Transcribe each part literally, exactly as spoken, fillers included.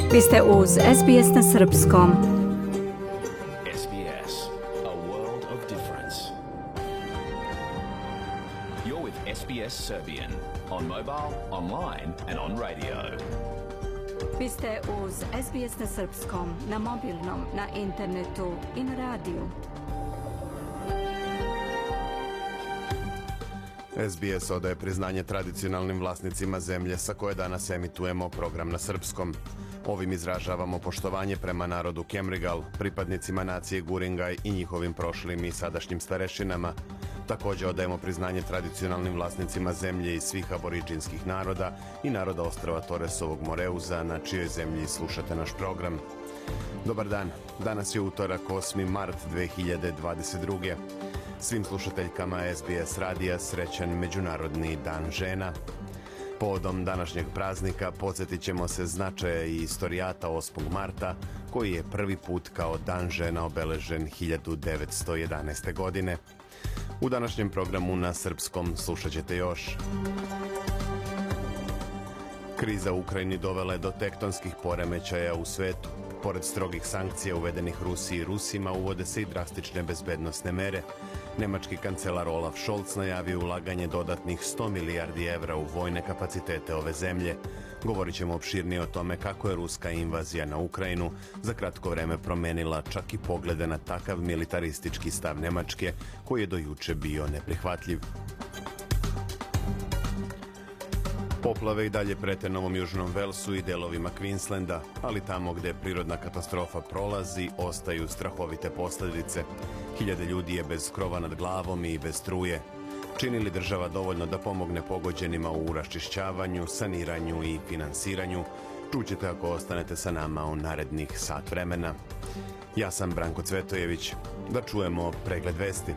Vi ste uz S B S na srpskom. S B S, a world of difference. You're with S B S Serbian on mobile, online and on radio. Vi ste uz S B S na srpskom, na mobilnom, na internetu i na radiju. S B S odaje priznanje tradicionalnim vlasnicima zemlje sa koje danas emitujemo program na srpskom. Ovim izražavamo poštovanje prema narodu Kemrigal, pripadnicima nacije Guringaj i njihovim prošlim i sadašnjim starešinama. Također odajemo priznanje tradicionalnim vlasnicima zemlje i svih aboriđinskih naroda i naroda ostrva Toresovog Moreuza, na čijoj zemlji slušate naš program. Dobar dan, danas je utorak osmi mart dve hiljade dvadeset druge. Svim slušateljkama S B S radija srećan Međunarodni dan žena. Povodom današnjeg praznika podsjetit ćemo se značaja i istorijata osmog marta, koji je prvi put kao dan žena obeležen hiljadu devetsto jedanaeste. godine. U današnjem programu na srpskom slušat ćete još. Kriza u Ukrajini dovela je do tektonskih poremećaja u svetu. Pored strogih sankcija uvedenih Rusiji i Rusima, uvode se i drastične bezbednosne mere. Nemački kancelar Olaf Scholz najavio ulaganje dodatnih sto milijardi evra u vojne kapacitete ove zemlje. Govorit ćemo opširnije o tome kako je ruska invazija na Ukrajinu za kratko vreme promenila čak i poglede na takav militaristički stav Nemačke, koji je do juče bio neprihvatljiv. Poplave i dalje prete Novom Južnom Velsu i delovima Queenslanda, ali tamo gde prirodna katastrofa prolazi, ostaju strahovite posljedice. Hiljade ljudi je bez krova nad glavom i bez struje. Čini li država dovoljno da pomogne pogođenima u raščišćavanju, saniranju i finansiranju? Čućete ako ostanete sa nama u narednih sat vremena. Ja sam Branko Cvetojević. Da čujemo pregled vesti.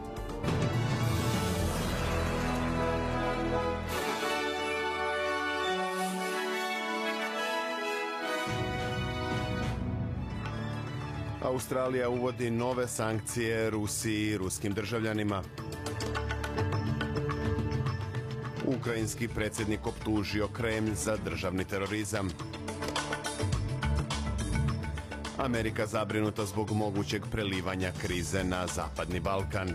Australija uvodi nove sankcije Rusiji i ruskim državljanima. Ukrajinski predsjednik optužio Kremlj za državni terorizam. Amerika zabrinuta zbog mogućeg prelivanja krize na Zapadni Balkan.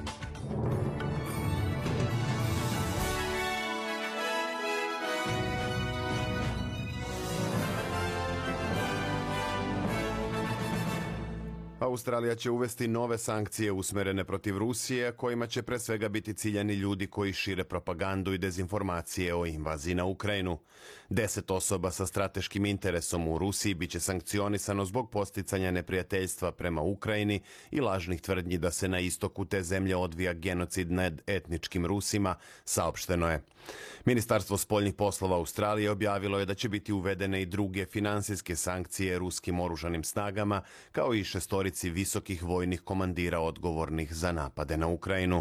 Australija će uvesti nove sankcije usmerene protiv Rusije, kojima će pre svega biti ciljani ljudi koji šire propagandu i dezinformacije o invaziji na Ukrajinu. Deset osoba sa strateškim interesom u Rusiji biće sankcionisano zbog posticanja neprijateljstva prema Ukrajini i lažnih tvrdnji da se na istoku te zemlje odvija genocid nad etničkim Rusima, saopšteno je. Ministarstvo spoljnih poslova Australije objavilo je da će biti uvedene i druge finansijske sankcije ruskim oružanim snagama, kao i šestorici visokih vojnih komandira odgovornih za napade na Ukrajinu.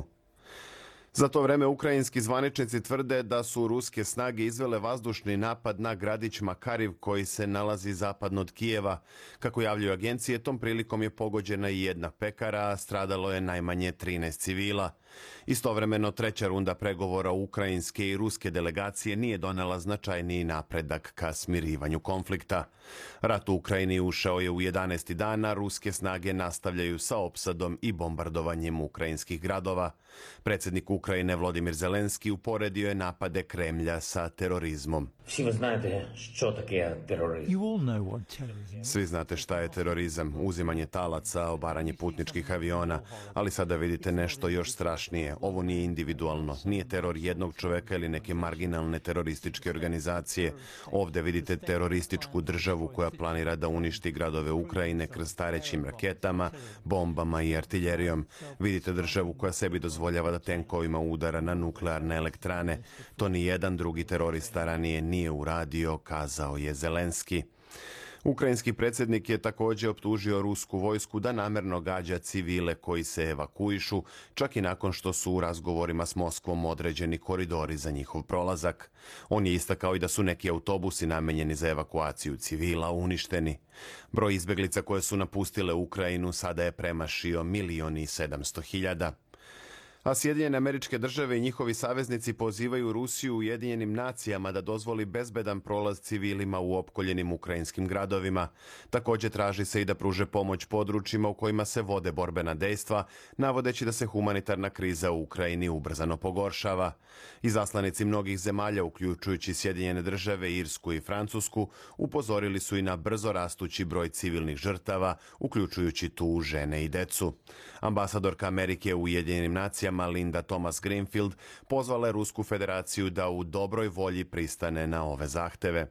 Za to vreme ukrajinski zvaničnici tvrde da su ruske snage izvele vazdušni napad na gradić Makariv, koji se nalazi zapadno od Kijeva. Kako javljaju agencije, tom prilikom je pogođena i jedna pekara, a stradalo je najmanje trinaest civila. Istovremeno, treća runda pregovora ukrajinske i ruske delegacije nije donela značajniji napredak ka smirivanju konflikta. Rat u Ukrajini ušao je u jedanaesti dana, ruske snage nastavljaju sa opsadom i bombardovanjem ukrajinskih gradova. Predsjednik Ukrajine Volodymyr Zelenski uporedio je napade Kremlja sa terorizmom. Svi znate što je terorizam. Svi znate šta je terorizam, uzimanje talaca, obaranje putničkih aviona, ali sada vidite nešto još strašnije. Ovo nije individualno, nije teror jednog čoveka ili neke marginalne terorističke organizacije. Ovdje vidite terorističku državu koja planira da uništi gradove Ukrajine krstarećim raketama, bombama i artiljerijom. Vidite državu koja sebi dozvoljava da tenkovima udara na nuklearne elektrane. To ni jedan drugi terorista ranije nije uradio, kazao je Zelenski. Ukrajinski predsjednik je također optužio rusku vojsku da namerno gađa civile koji se evakuišu, čak i nakon što su u razgovorima s Moskvom određeni koridori za njihov prolazak. On je istakao i da su neki autobusi namenjeni za evakuaciju civila uništeni. Broj izbjeglica koje su napustile Ukrajinu sada je premašio milion i sedamsto hiljada. A Sjedinjene Američke Države i njihovi saveznici pozivaju Rusiju u Ujedinjenim nacijama da dozvoli bezbedan prolaz civilima u opkoljenim ukrajinskim gradovima. Također traži se i da pruže pomoć područjima u kojima se vode borbena dejstva, navodeći da se humanitarna kriza u Ukrajini ubrzano pogoršava. Izaslanici mnogih zemalja, uključujući Sjedinjene Države, Irsku i Francusku, upozorili su i na brzo rastući broj civilnih žrtava, uključujući tu žene i decu. Ambasadorka Amerike u Ujedinjenim nacijama Linda Thomas Greenfield pozvala je Rusku federaciju da u dobroj volji pristane na ove zahteve.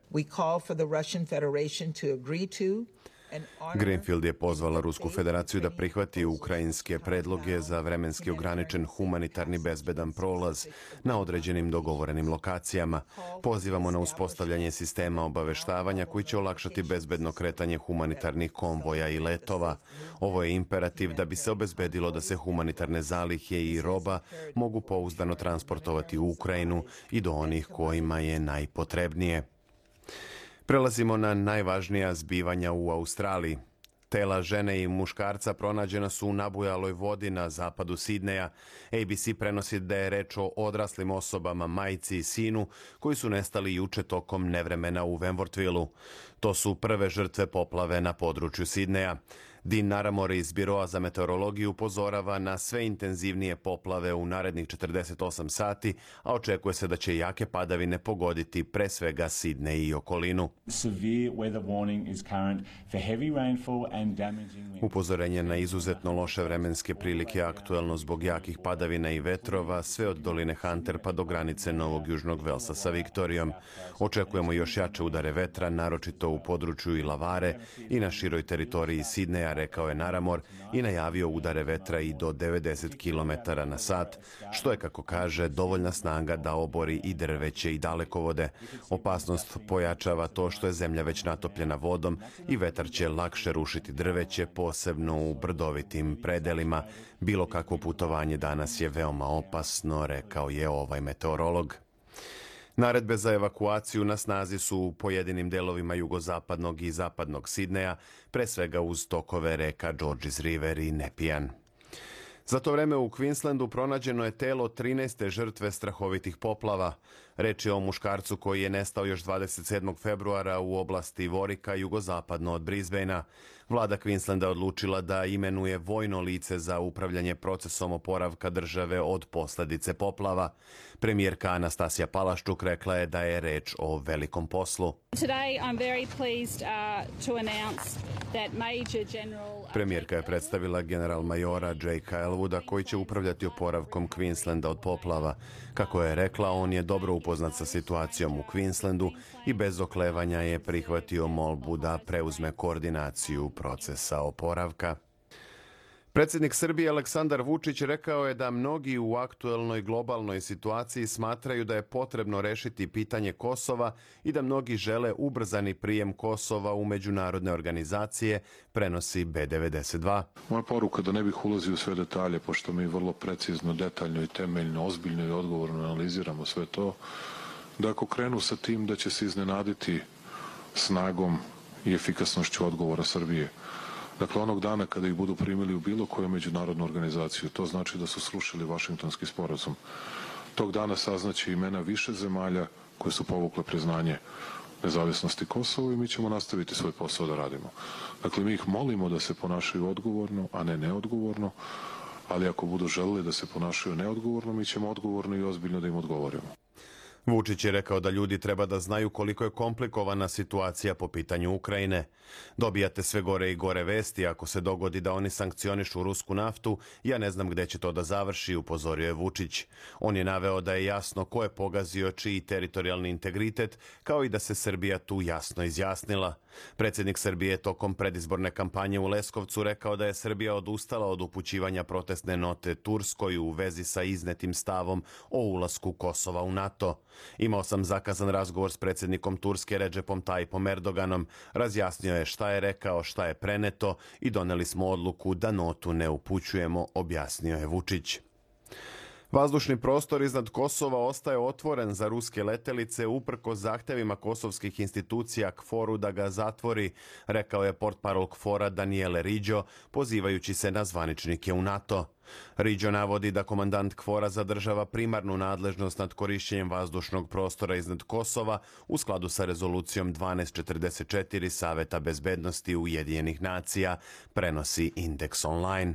Greenfield je pozvala Rusku federaciju da prihvati ukrajinske predloge za vremenski ograničen humanitarni bezbedan prolaz na određenim dogovorenim lokacijama. Pozivamo na uspostavljanje sistema obaveštavanja koji će olakšati bezbedno kretanje humanitarnih konvoja i letova. Ovo je imperativ da bi se obezbedilo da se humanitarne zalihe i roba mogu pouzdano transportovati u Ukrajinu i do onih kojima je najpotrebnije. Prelazimo na najvažnija zbivanja u Australiji. Tela žene i muškarca pronađena su u nabujaloj vodi na zapadu Sidneja. A B C prenosi da je reč o odraslim osobama, majci i sinu, koji su nestali juče tokom nevremena u Wentworthvillu. To su prve žrtve poplave na području Sidneja. Dean Naramore iz Biroa za meteorologiju upozorava na sve intenzivnije poplave u narednih četrdeset osam sati, a očekuje se da će jake padavine pogoditi pre svega Sidney i okolinu. Upozorenje na izuzetno loše vremenske prilike aktuelno zbog jakih padavina i vetrova, sve od doline Hunter pa do granice Novog Južnog Velsa sa Viktorijom. Očekujemo još jače udare vetra, naročito u području Ilavare i na široj teritoriji Sidneja, rekao je Naramore i najavio udare vetra i do devedeset kilometara na sat, što je, kako kaže, dovoljna snaga da obori i drveće i dalekovode. Opasnost pojačava to što je zemlja već natopljena vodom i vetar će lakše rušiti drveće, posebno u brdovitim predelima. Bilo kakvo putovanje danas je veoma opasno, rekao je ovaj meteorolog. Naredbe za evakuaciju na snazi su u pojedinim delovima jugozapadnog i zapadnog Sidneja, pre svega uz tokove reka Georges River i Nepean. Za to vreme u Queenslandu pronađeno je telo trinaeste žrtve strahovitih poplava. Reč je o muškarcu koji je nestao još dvadeset sedmog februara u oblasti Vorika, jugozapadno od Brisbanea. Vlada Queenslanda odlučila da imenuje vojno lice za upravljanje procesom oporavka države od posledice poplava. Premijerka Anastasija Palaščuk rekla je da je reč o velikom poslu. Premijerka je predstavila general majora Jakea Elwooda koji će upravljati oporavkom Queenslanda od poplava. Kako je rekla, on je dobro upoznat sa situacijom u Queenslandu i bez oklevanja je prihvatio molbu da preuzme koordinaciju procesa oporavka. Predsjednik Srbije Aleksandar Vučić rekao je da mnogi u aktuelnoj globalnoj situaciji smatraju da je potrebno rešiti pitanje Kosova i da mnogi žele ubrzani prijem Kosova u međunarodne organizacije, prenosi B devedeset dva. Moja poruka da ne bih ulazio u sve detalje, pošto mi vrlo precizno, detaljno i temeljno, ozbiljno i odgovorno analiziramo sve to, da ako krenu sa tim da će se iznenaditi snagom i efikasnošću odgovora Srbije. Dakle, onog dana kada ih budu primili u bilo koju međunarodnu organizaciju, to znači da su srušili Vašingtonski sporazum. Tog dana saznaće imena više zemalja koje su povukle priznanje nezavisnosti Kosova i mi ćemo nastaviti svoj posao da radimo. Dakle, mi ih molimo da se ponašaju odgovorno, a ne neodgovorno, ali ako budu želeli da se ponašaju neodgovorno, mi ćemo odgovorno i ozbiljno da im odgovorimo. Vučić je rekao da ljudi treba da znaju koliko je komplikovana situacija po pitanju Ukrajine. Dobijate sve gore i gore vesti, ako se dogodi da oni sankcionišu rusku naftu, ja ne znam gde će to da završi, upozorio je Vučić. On je naveo da je jasno ko je pogazio čiji teritorijalni integritet, kao i da se Srbija tu jasno izjasnila. Predsjednik Srbije je tokom predizborne kampanje u Leskovcu rekao da je Srbija odustala od upućivanja protestne note Turskoj u vezi sa iznetim stavom o ulasku Kosova u NATO. Imao sam zakazan razgovor s predsjednikom Turske Recepom Tayyipom Erdoganom, razjasnio je šta je rekao, šta je preneto i doneli smo odluku da notu ne upućujemo, objasnio je Vučić. Vazdušni prostor iznad Kosova ostaje otvoren za ruske letelice uprkos zahtevima kosovskih institucija KFOR-u da ga zatvori, rekao je portparol KFOR-a Daniele Riđo, pozivajući se na zvaničnike u NATO. Riđo navodi da komandant KFOR-a zadržava primarnu nadležnost nad korišćenjem vazdušnog prostora iznad Kosova u skladu sa rezolucijom dvanaest četrdeset četiri Saveta bezbednosti Ujedinjenih nacija, prenosi Index Online.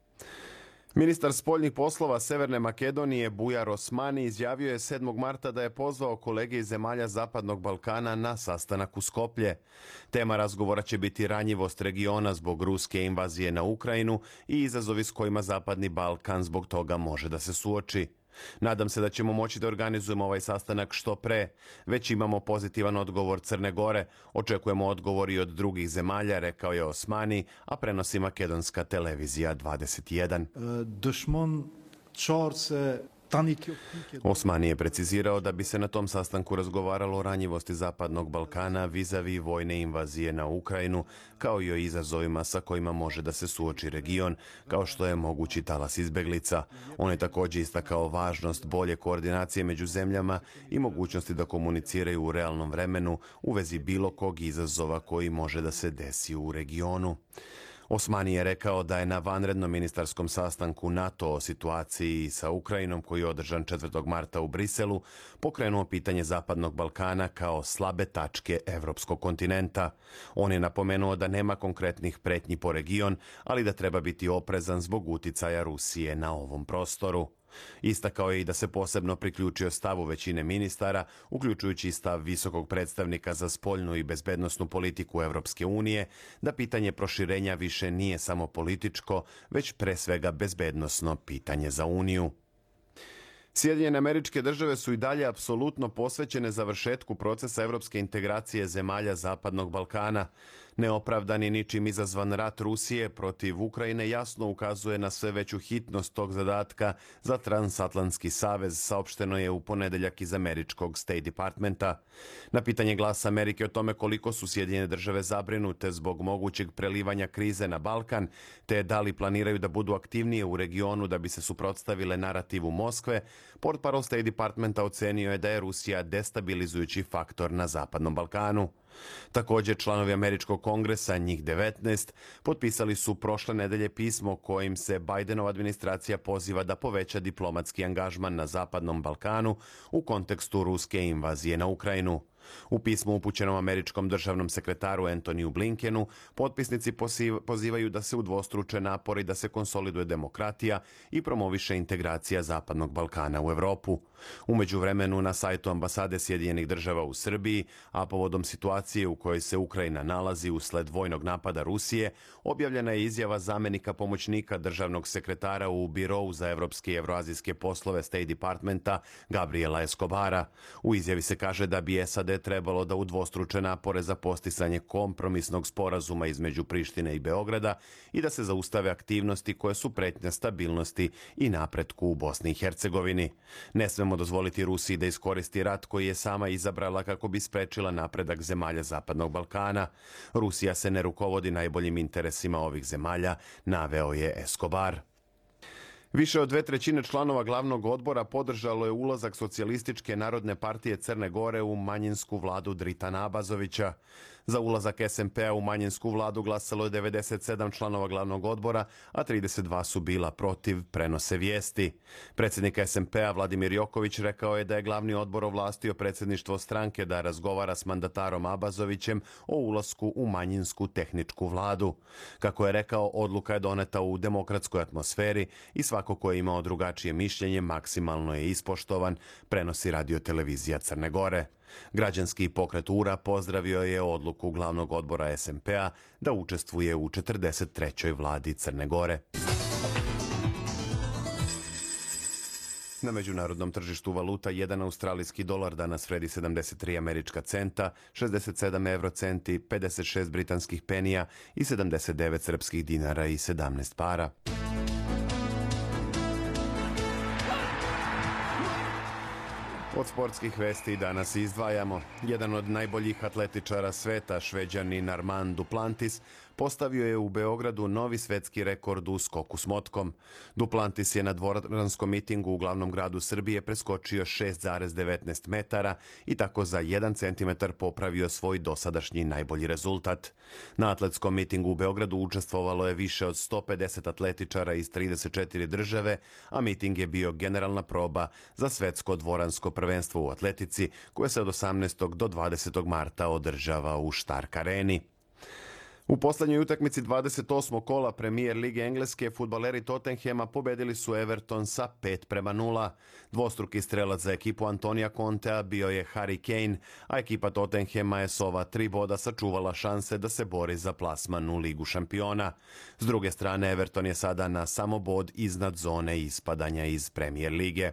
Ministar spoljnih poslova Severne Makedonije Bujar Osmani izjavio je sedmog marta da je pozvao kolege iz zemalja Zapadnog Balkana na sastanak u Skoplje. Tema razgovora će biti ranjivost regiona zbog ruske invazije na Ukrajinu i izazovi s kojima Zapadni Balkan zbog toga može da se suoči. Nadam se da ćemo moći da organizujemo ovaj sastanak što pre. Već imamo pozitivan odgovor Crne Gore. Očekujemo odgovor i od drugih zemalja, rekao je Osmani, a prenosi makedonska televizija dvadeset jedan. Dušmon čorce... Osmani je precizirao da bi se na tom sastanku razgovaralo o ranjivosti Zapadnog Balkana vizavi vojne invazije na Ukrajinu, kao i o izazovima sa kojima može da se suoči region, kao što je mogući talas izbeglica. On je također istakao važnost bolje koordinacije među zemljama i mogućnosti da komuniciraju u realnom vremenu u vezi bilo kog izazova koji može da se desi u regionu. Osmani je rekao da je na vanrednom ministarskom sastanku NATO o situaciji sa Ukrajinom, koji je održan četvrtog marta u Briselu, pokrenuo pitanje Zapadnog Balkana kao slabe tačke evropskog kontinenta. On je napomenuo da nema konkretnih pretnji po region, ali da treba biti oprezan zbog uticaja Rusije na ovom prostoru. Istakao je i da se posebno priključio stavu većine ministara, uključujući i stav visokog predstavnika za spoljnu i bezbednosnu politiku Evropske unije, da pitanje proširenja više nije samo političko, već pre svega bezbednosno pitanje za Uniju. Sjedinjene Američke Države su i dalje apsolutno posvećene završetku procesa evropske integracije zemalja Zapadnog Balkana. Neopravdan i ničim izazvan rat Rusije protiv Ukrajine jasno ukazuje na sve veću hitnost tog zadatka za transatlantski savez, saopšteno je u ponedeljak iz američkog State Departmenta. Na pitanje Glasa Amerike o tome koliko su Sjedinjene Države zabrinute zbog mogućeg prelivanja krize na Balkan, te da li planiraju da budu aktivnije u regionu da bi se suprotstavile narativu Moskve, portparol State Departmenta ocenio je da je Rusija destabilizujući faktor na Zapadnom Balkanu. Također, članovi Američkog kongresa, njih devetnaest, potpisali su prošle nedelje pismo kojim se Bidenova administracija poziva da poveća diplomatski angažman na Zapadnom Balkanu u kontekstu ruske invazije na Ukrajinu. U pismu upućenom američkom državnom sekretaru Antoniju Blinkenu, potpisnici pozivaju da se udvostruče napori da se konsoliduje demokratija i promoviše integracija Zapadnog Balkana u Evropu. U međuvremenu na sajtu ambasade Sjedinjenih Država u Srbiji, a povodom situacije u kojoj se Ukrajina nalazi usled vojnog napada Rusije, objavljena je izjava zamenika pomoćnika državnog sekretara u Birou za evropske i evroazijske poslove State Departmenta Gabriela Escobara. U izjavi se kaže da bi S A D trebalo da udvostruče napore za posticanje kompromisnog sporazuma između Prištine i Beograda i da se zaustave aktivnosti koje su pretnja stabilnosti i napretku u Bosni i Hercegovini. Ne smemo dozvoliti Rusiji da iskoristi rat koji je sama izabrala kako bi sprečila napredak zemalja Zapadnog Balkana. Rusija se ne rukovodi najboljim interesima ovih zemalja, naveo je Escobar. Više od dve trećine članova glavnog odbora podržalo je ulazak Socijalističke narodne partije Crne Gore u manjinsku vladu Dritana Abazovića. Za ulazak S M P-a u manjinsku vladu glasalo je devedeset sedam članova glavnog odbora, a trideset dva su bila protiv, prenose vijesti. Predsjednik S M P-a Vladimir Joković rekao je da je glavni odbor ovlastio predsjedništvo stranke da razgovara s mandatarom Abazovićem o ulasku u manjinsku tehničku vladu. Kako je rekao, odluka je doneta u demokratskoj atmosferi i svako ko je imao drugačije mišljenje maksimalno je ispoštovan, prenosi radiotelevizija Crne Gore. Građanski pokret U R A pozdravio je odluku glavnog odbora S M P-a da učestvuje u četrdeset trećoj vladi Crne Gore. Na međunarodnom tržištu valuta jedan australijski dolar danas vredi sedamdeset tri američka centa, šezdeset sedam evrocenti, pedeset šest britanskih penija i sedamdeset devet srpskih dinara i sedamnaest para. Od sportskih vesti danas izdvajamo. Jedan od najboljih atletičara sveta, Šveđanin Armand Duplantis, postavio je u Beogradu novi svetski rekord u skoku s motkom. Duplantis je na dvoranskom mitingu u glavnom gradu Srbije preskočio šest zarez devetnaest metara i tako za jedan centimetar popravio svoj dosadašnji najbolji rezultat. Na atletskom mitingu u Beogradu učestvovalo je više od sto pedeset atletičara iz trideset četiri države, a miting je bio generalna proba za svetsko dvoransko prvenstvo u atletici koje se od osamnaestog do dvadesetog marta održava u Stark areni. U poslednjoj utakmici dvadeset osmog kola Premier lige Engleske fudbaleri Tottenhema pobedili su Everton sa pet prema nula. Dvostruki strelac za ekipu Antonija Contea bio je Harry Kane, a ekipa Tottenhema je s ova tri boda sačuvala šanse da se bori za plasman u Ligu šampiona. S druge strane, Everton je sada na samo bod iznad zone ispadanja iz Premier lige.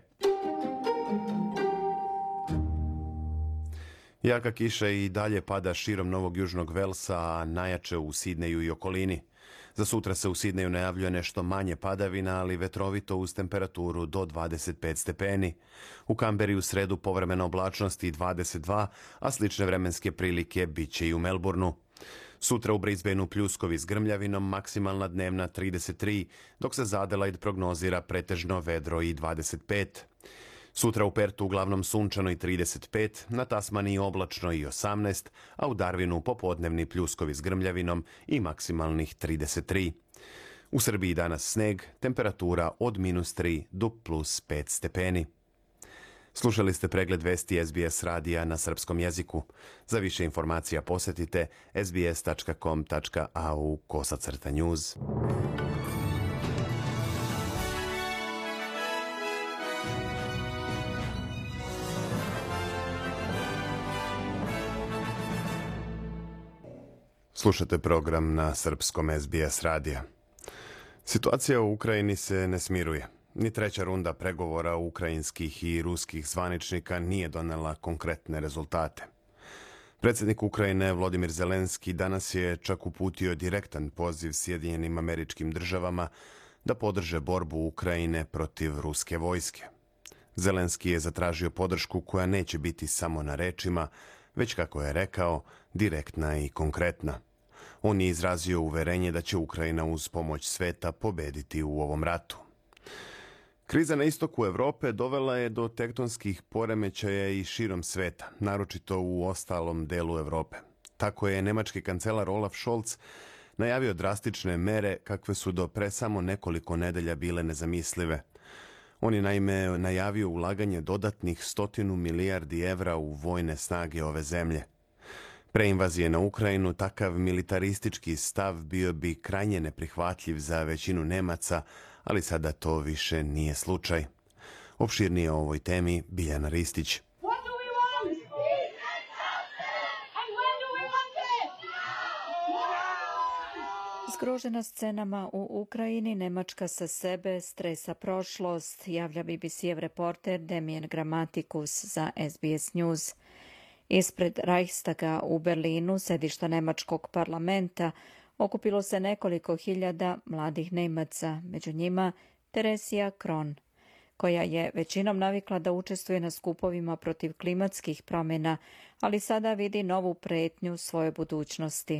Jaka kiša i dalje pada širom Novog Južnog Velsa, a najjače u Sidneju i okolini. Za sutra se u Sidneju najavljuje nešto manje padavina, ali vetrovito uz temperaturu do dvadeset pet stepeni. U Kamberi u sredu povremena oblačnost i dvadeset dva, a slične vremenske prilike bit će i u Melbourneu. Sutra u Brisbaneu pljuskovi s grmljavinom, maksimalna dnevna trideset tri, dok se za Adelaide prognozira pretežno vedro i dvadeset pet. Sutra u Pertu uglavnom sunčano i trideset pet, na Tasmaniji oblačno i osamnaest, a u Darwinu popodnevni pljuskovi s grmljavinom i maksimalnih trideset tri. U Srbiji danas sneg, temperatura od minus tri do plus pet stepeni. Slušali ste pregled vesti S B S radija na srpskom jeziku. Za više informacija posetite s b s tačka com tačka a u kosacrta news. Slušate program na srpskom S B S radija. Situacija u Ukrajini se ne smiruje. Ni treća runda pregovora ukrajinskih i ruskih zvaničnika nije donela konkretne rezultate. Predsjednik Ukrajine Volodymyr Zelenski danas je čak uputio direktan poziv Sjedinjenim Američkim Državama da podrže borbu Ukrajine protiv ruske vojske. Zelenski je zatražio podršku koja neće biti samo na rečima, već, kako je rekao, direktna i konkretna. On je izrazio uverenje da će Ukrajina uz pomoć sveta pobediti u ovom ratu. Kriza na istoku Evrope dovela je do tektonskih poremećaja i širom sveta, naročito u ostalom delu Evrope. Tako je nemački kancelar Olaf Scholz najavio drastične mere kakve su do pre samo nekoliko nedelja bile nezamislive. On je naime najavio ulaganje dodatnih stotinu milijardi evra u vojne snage ove zemlje. Pre invazije na Ukrajinu takav militaristički stav bio bi krajnje neprihvatljiv za većinu Nemaca, ali sada to više nije slučaj. Opširnije o ovoj temi Biljana Ristić. Zgrožena scenama u Ukrajini, Nemačka sa sebe stresa prošlost, javlja B B C-ev reporter Damien Grammaticus za S B S News. Ispred Reichstaga u Berlinu, sedišta nemačkog parlamenta, okupilo se nekoliko hiljada mladih Nemaca, među njima Teresija Kron, koja je većinom navikla da učestvuje na skupovima protiv klimatskih promjena, ali sada vidi novu pretnju svoje budućnosti.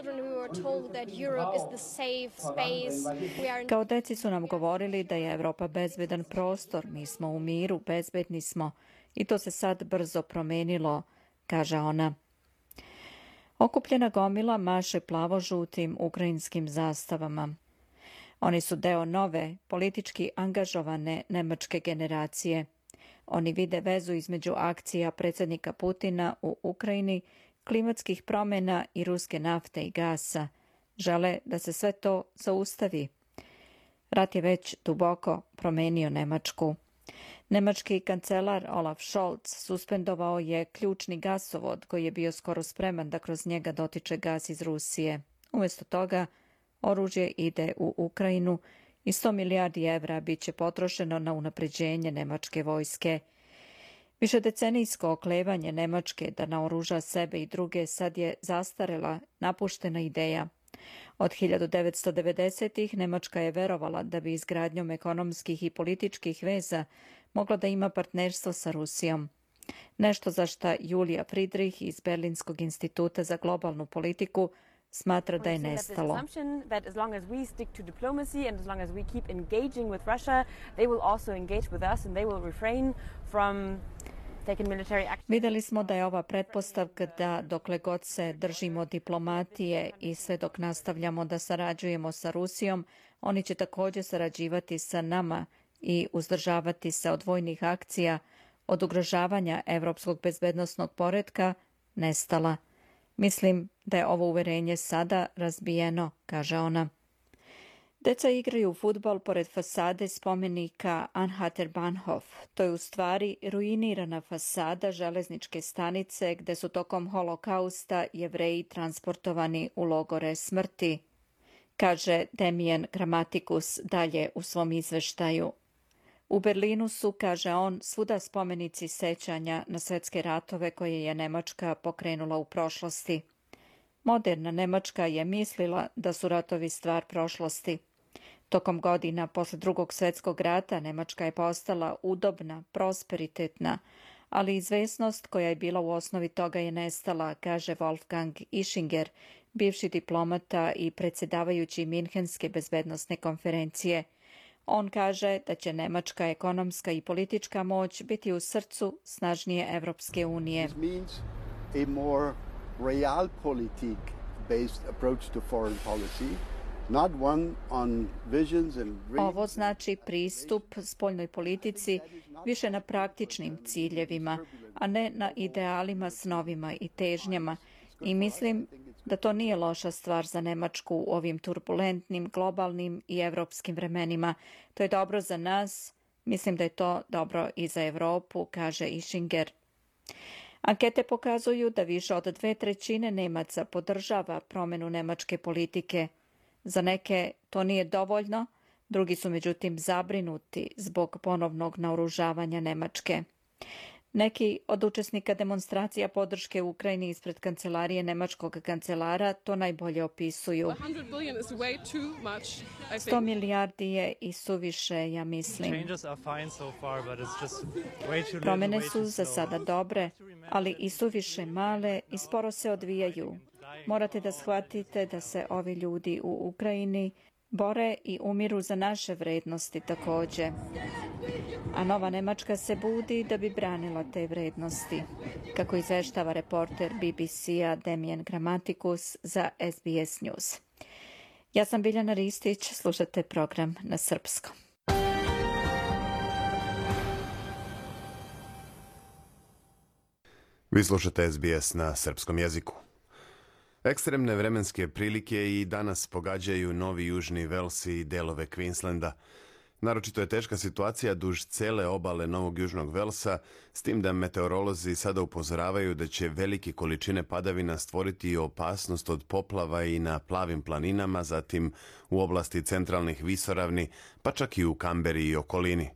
Kao deci su nam govorili da je Evropa bezbedan prostor, mi smo u miru, bezbedni smo i to se sad brzo promenilo, kaže ona. Okupljena gomila maše plavo-žutim ukrajinskim zastavama. Oni su deo nove, politički angažovane nemačke generacije. Oni vide vezu između akcija predsjednika Putina u Ukrajini, klimatskih promjena i ruske nafte i gasa. Žele da se sve to zaustavi. Rat je već duboko promenio Nemačku. Nemački kancelar Olaf Scholz suspendovao je ključni gasovod koji je bio skoro spreman da kroz njega dotiče gas iz Rusije. Umjesto toga, oružje ide u Ukrajinu i sto milijardi evra bit će potrošeno na unapređenje nemačke vojske. Višedecenijsko oklevanje Nemačke da naoruža sebe i druge sad je zastarela, napuštena ideja. Od hiljadu devetsto devedesetih Nemačka je verovala da bi izgradnjom ekonomskih i političkih veza mogla da ima partnerstvo sa Rusijom. Nešto za šta Julija Friedrich iz Berlinskog instituta za globalnu politiku smatra da je nestalo. Vidjeli smo da je ova pretpostavka da dokle god se držimo diplomatije i sve dok nastavljamo da sarađujemo sa Rusijom, oni će također sarađivati sa nama i uzdržavati se od vojnih akcija, od ugrožavanja evropskog bezbednosnog poretka, nestala. Mislim da je ovo uverenje sada razbijeno, kaže ona. Deca igraju fudbal pored fasade spomenika Anhalter Bahnhof. To je u stvari ruinirana fasada železničke stanice gde su tokom holokausta Jevreji transportovani u logore smrti, kaže Damien Grammaticus dalje u svom izveštaju. U Berlinu su, kaže on, svuda spomenici sećanja na svetske ratove koje je Nemačka pokrenula u prošlosti. Moderna Nemačka je mislila da su ratovi stvar prošlosti. Tokom godina posle drugog svjetskog rata Nemačka je postala udobna, prosperitetna, ali izvesnost koja je bila u osnovi toga je nestala, kaže Wolfgang Ischinger, bivši diplomata i predsjedavajući Minhenske bezbednosne konferencije. On kaže da će nemačka ekonomska i politička moć biti u srcu snažnije Evropske unije. Ovo znači pristup spoljnoj politici više na praktičnim ciljevima, a ne na idealima, snovima i težnjama. I mislim da to nije loša stvar za Nemačku u ovim turbulentnim, globalnim i evropskim vremenima. To je dobro za nas, mislim da je to dobro i za Evropu, kaže Ischinger. Ankete pokazuju da više od dve trećine Nemaca podržava promjenu nemačke politike. Za neke to nije dovoljno, drugi su međutim zabrinuti zbog ponovnog naoružavanja Nemačke. Neki od učesnika demonstracija podrške Ukrajini ispred kancelarije nemačkog kancelara to najbolje opisuju. sto milijardi je i suviše, ja mislim. Promjene su za sada dobre, ali i suviše male i sporo se odvijaju. Morate da shvatite da se ovi ljudi u Ukrajini bore i umiru za naše vrednosti također. A nova Nemačka se budi da bi branila te vrednosti, kako izveštava reporter B B C-a Damien Grammaticus za S B S News. Ja sam Biljana Ristić, slušate program na srpskom. Vi slušate S B S na srpskom jeziku. Ekstremne vremenske prilike i danas pogađaju Novi Južni Vels i delove Queenslanda. Naročito je teška situacija duž cele obale Novog Južnog Velsa, s tim da meteorolozi sada upozoravaju da će velike količine padavina stvoriti opasnost od poplava i na plavim planinama, zatim u oblasti centralnih visoravni, pa čak i u Kamberi i okolini.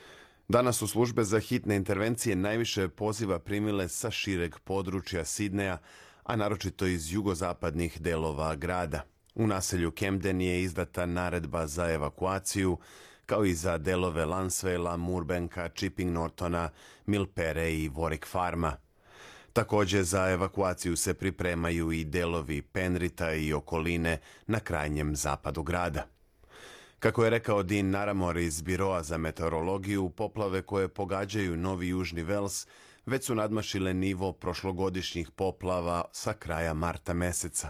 Danas su službe za hitne intervencije najviše poziva primile sa šireg područja Sidneja, a naročito iz jugozapadnih delova grada. U naselju Camden je izdata naredba za evakuaciju, kao i za delove Lansvejla, Moorbanka, Chipping Nortona, Milpere i Warwick Farma. Također za evakuaciju se pripremaju i delovi Penrita i okoline na krajnjem zapadu grada. Kako je rekao Dean Naramore iz Biroa za meteorologiju, poplave koje pogađaju Novi Južni Vels već su nadmašile nivo prošlogodišnjih poplava sa kraja marta meseca.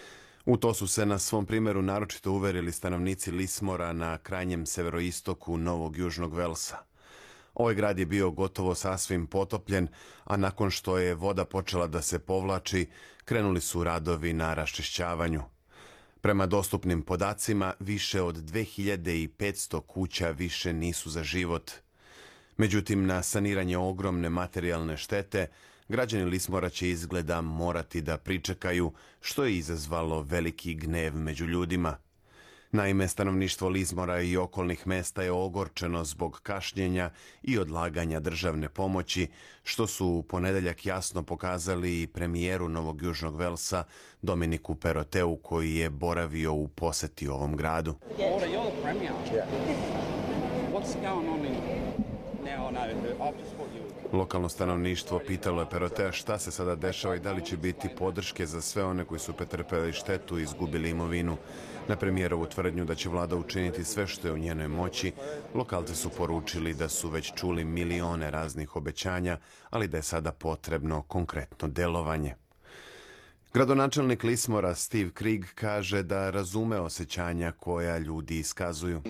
U to su se na svom primjeru naročito uverili stanovnici Lismora na krajnjem severoistoku Novog Južnog Velsa. Ovaj grad je bio gotovo sasvim potopljen, a nakon što je voda počela da se povlači, krenuli su radovi na raščišćavanju. Prema dostupnim podacima, više od dve hiljade petsto kuća više nisu za život. Međutim, na saniranje ogromne materijalne štete, građani Lismora će izgleda morati da pričekaju, što je izazvalo veliki gnev među ljudima. Naime, stanovništvo Lismora i okolnih mesta je ogorčeno zbog kašnjenja i odlaganja državne pomoći, što su u ponedeljak jasno pokazali i premijeru Novog Južnog Velsa Dominiku Peroteu, koji je boravio u poseti ovom gradu. Lokalno stanovništvo pitalo je Perotea šta se sada dešava i da li će biti podrške za sve one koji su pretrpeli štetu i izgubili imovinu. Na premijerovu tvrdnju da će vlada učiniti sve što je u njenoj moći, lokalci su poručili da su već čuli milione raznih obećanja, ali da je sada potrebno konkretno delovanje. Gradonačelnik Lismora Steve Krieg kaže da razume osjećanja koja ljudi iskazuju.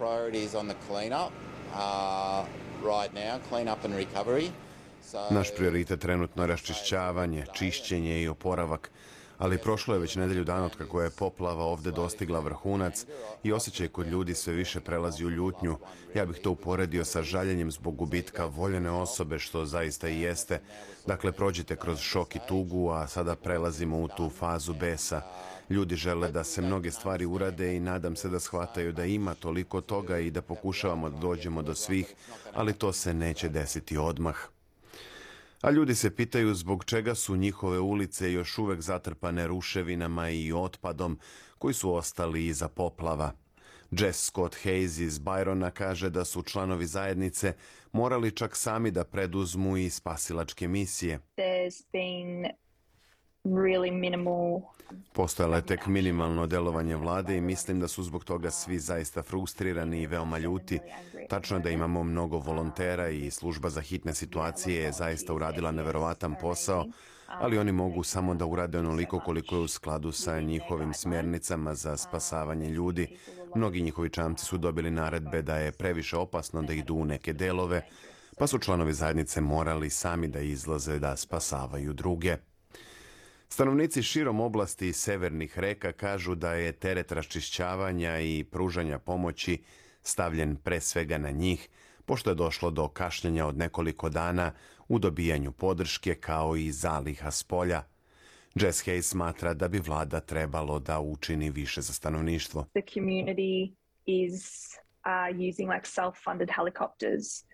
Naš prioritet trenutno je raščišćavanje, čišćenje i oporavak, ali prošlo je već nedelju dana od kako je poplava ovde dostigla vrhunac i osjećaj kod ljudi sve više prelazi u ljutnju. Ja bih to uporedio sa žaljenjem zbog gubitka voljene osobe, što zaista i jeste. Dakle, prođite kroz šok i tugu, a sada prelazimo u tu fazu besa. Ljudi žele da se mnoge stvari urade i nadam se da shvataju da ima toliko toga i da pokušavamo da dođemo do svih, ali to se neće desiti odmah. A ljudi se pitaju zbog čega su njihove ulice još uvek zatrpane ruševinama i otpadom koji su ostali iza poplava. Jess Scott Hayes iz Byrona kaže da su članovi zajednice morali čak sami da preduzmu i spasilačke misije. Postojalo je tek minimalno delovanje vlade i mislim da su zbog toga svi zaista frustrirani i veoma ljuti. Tačno je da imamo mnogo volontera i služba za hitne situacije je zaista uradila neverovatan posao, ali oni mogu samo da urade onoliko koliko je u skladu sa njihovim smjernicama za spasavanje ljudi. Mnogi njihovi čamci su dobili naredbe da je previše opasno da idu u neke delove, pa su članovi zajednice morali sami da izlaze da spasavaju druge. Stanovnici širom oblasti severnih reka kažu da je teret raščišćavanja i pružanja pomoći stavljen pre svega na njih, pošto je došlo do kašnjenja od nekoliko dana u dobijanju podrške kao i zaliha s polja. Jess Hayes smatra da bi vlada trebalo da učini više za stanovništvo. The community is uh, using like self-funded helicopters.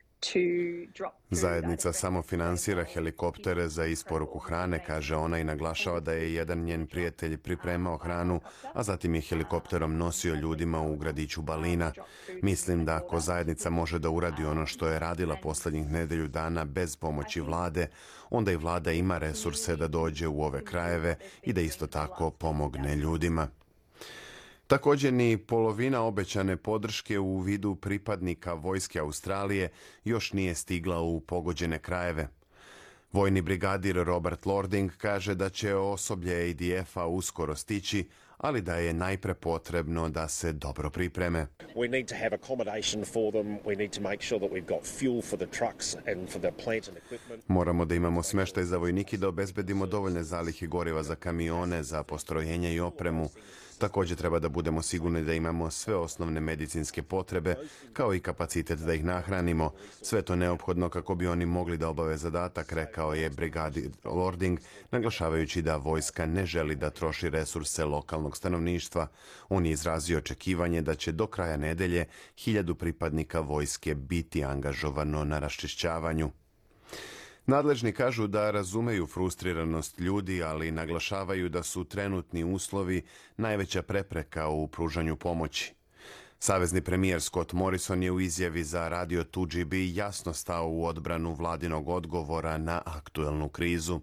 Zajednica samo finansira helikoptere za isporuku hrane, kaže ona i naglašava da je jedan njen prijatelj pripremao hranu, a zatim je helikopterom nosio ljudima u gradiću Balina. Mislim da ako zajednica može da uradi ono što je radila posljednjih nedelju dana bez pomoći vlade, onda i vlada ima resurse da dođe u ove krajeve i da isto tako pomogne ljudima. Također ni polovina obećane podrške u vidu pripadnika vojske Australije još nije stigla u pogođene krajeve. Vojni brigadir Robert Lording kaže da će osoblje A D F-a uskoro stići, ali da je najpre potrebno da se dobro pripreme. We need to have accommodation for them. We need to make sure that we've got fuel for the trucks and for the plant and equipment. Moramo da imamo smeštaj za vojnike i da obezbedimo dovoljne zalihe goriva za kamione, za postrojenja i opremu. Također treba da budemo sigurni da imamo sve osnovne medicinske potrebe, kao i kapacitet da ih nahranimo. Sve to neophodno kako bi oni mogli da obave zadatak, rekao je brigadir Lording, naglašavajući da vojska ne želi da troši resurse lokalnog stanovništva. On je izrazio očekivanje da će do kraja nedelje hiljadu pripadnika vojske biti angažovano na raščišćavanju. Nadležni kažu da razumeju frustriranost ljudi, ali naglašavaju da su trenutni uslovi najveća prepreka u pružanju pomoći. Savezni premijer Scott Morrison je u izjavi za radio two G B jasno stao u odbranu vladinog odgovora na aktuelnu krizu.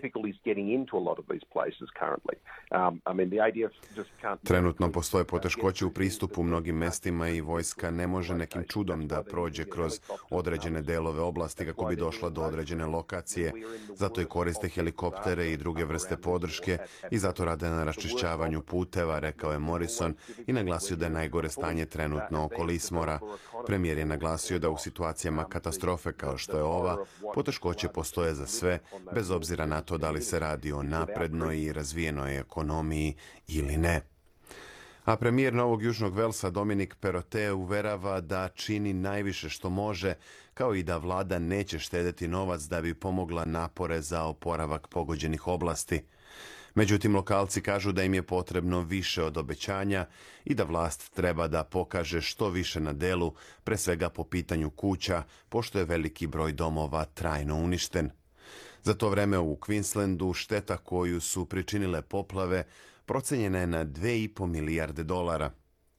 Trenutno postoje poteškoće u pristupu mnogim mestima i vojska ne može nekim čudom da prođe kroz određene delove oblasti kako bi došla do određene lokacije. Zato i koriste helikoptere i druge vrste podrške i zato rade na raščišćavanju puteva, rekao je Morrison i naglasio da je najgore stanje trenutno oko Lismora. Premijer je naglasio da u situacijama katastrofe kao što je ova, poteškoće postoje za sve, bez obzira na to da li se radi o naprednoj i razvijenoj ekonomiji ili ne. A premijer Novog Južnog Velsa Dominic Perrottet uverava da čini najviše što može, kao i da vlada neće štedeti novac da bi pomogla napore za oporavak pogođenih oblasti. Međutim, lokalci kažu da im je potrebno više od obećanja i da vlast treba da pokaže što više na delu, pre svega po pitanju kuća, pošto je veliki broj domova trajno uništen. Za to vreme u Queenslandu šteta koju su pričinile poplave procenjena je na dve i po milijarde dolara.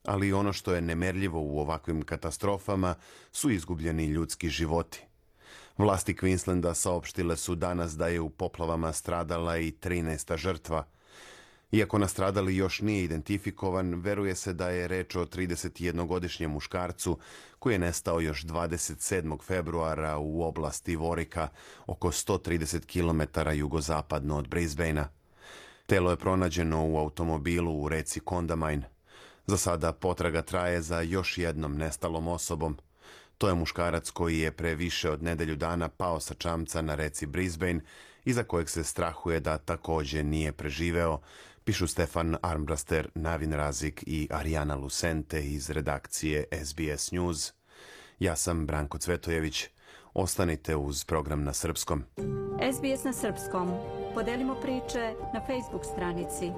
ali ono što je nemerljivo u ovakvim katastrofama su izgubljeni ljudski životi. Vlasti Queenslanda saopštile su danas da je u poplavama stradala i trinaesta žrtva. Iako nastradali još nije identifikovan, veruje se da je reč o tridesetjednogodišnjem muškarcu koji je nestao još dvadeset sedmog februara u oblasti Vorika, oko sto trideset kilometara jugozapadno od Brisbanea. Telo je pronađeno u automobilu u reci Condamine. Za sada potraga traje za još jednom nestalom osobom. To je muškarac koji je pre više od nedelju dana pao sa čamca na reci Brisbane i za kojeg se strahuje da takođe nije preživeo, pišu Stefan Armbraster, Navin Razik i Arijana Lucente iz redakcije S B S News. Ja sam Branko Cvetojević. Ostanite uz program na srpskom. S B S na srpskom. Podelimo priče na Facebook stranici.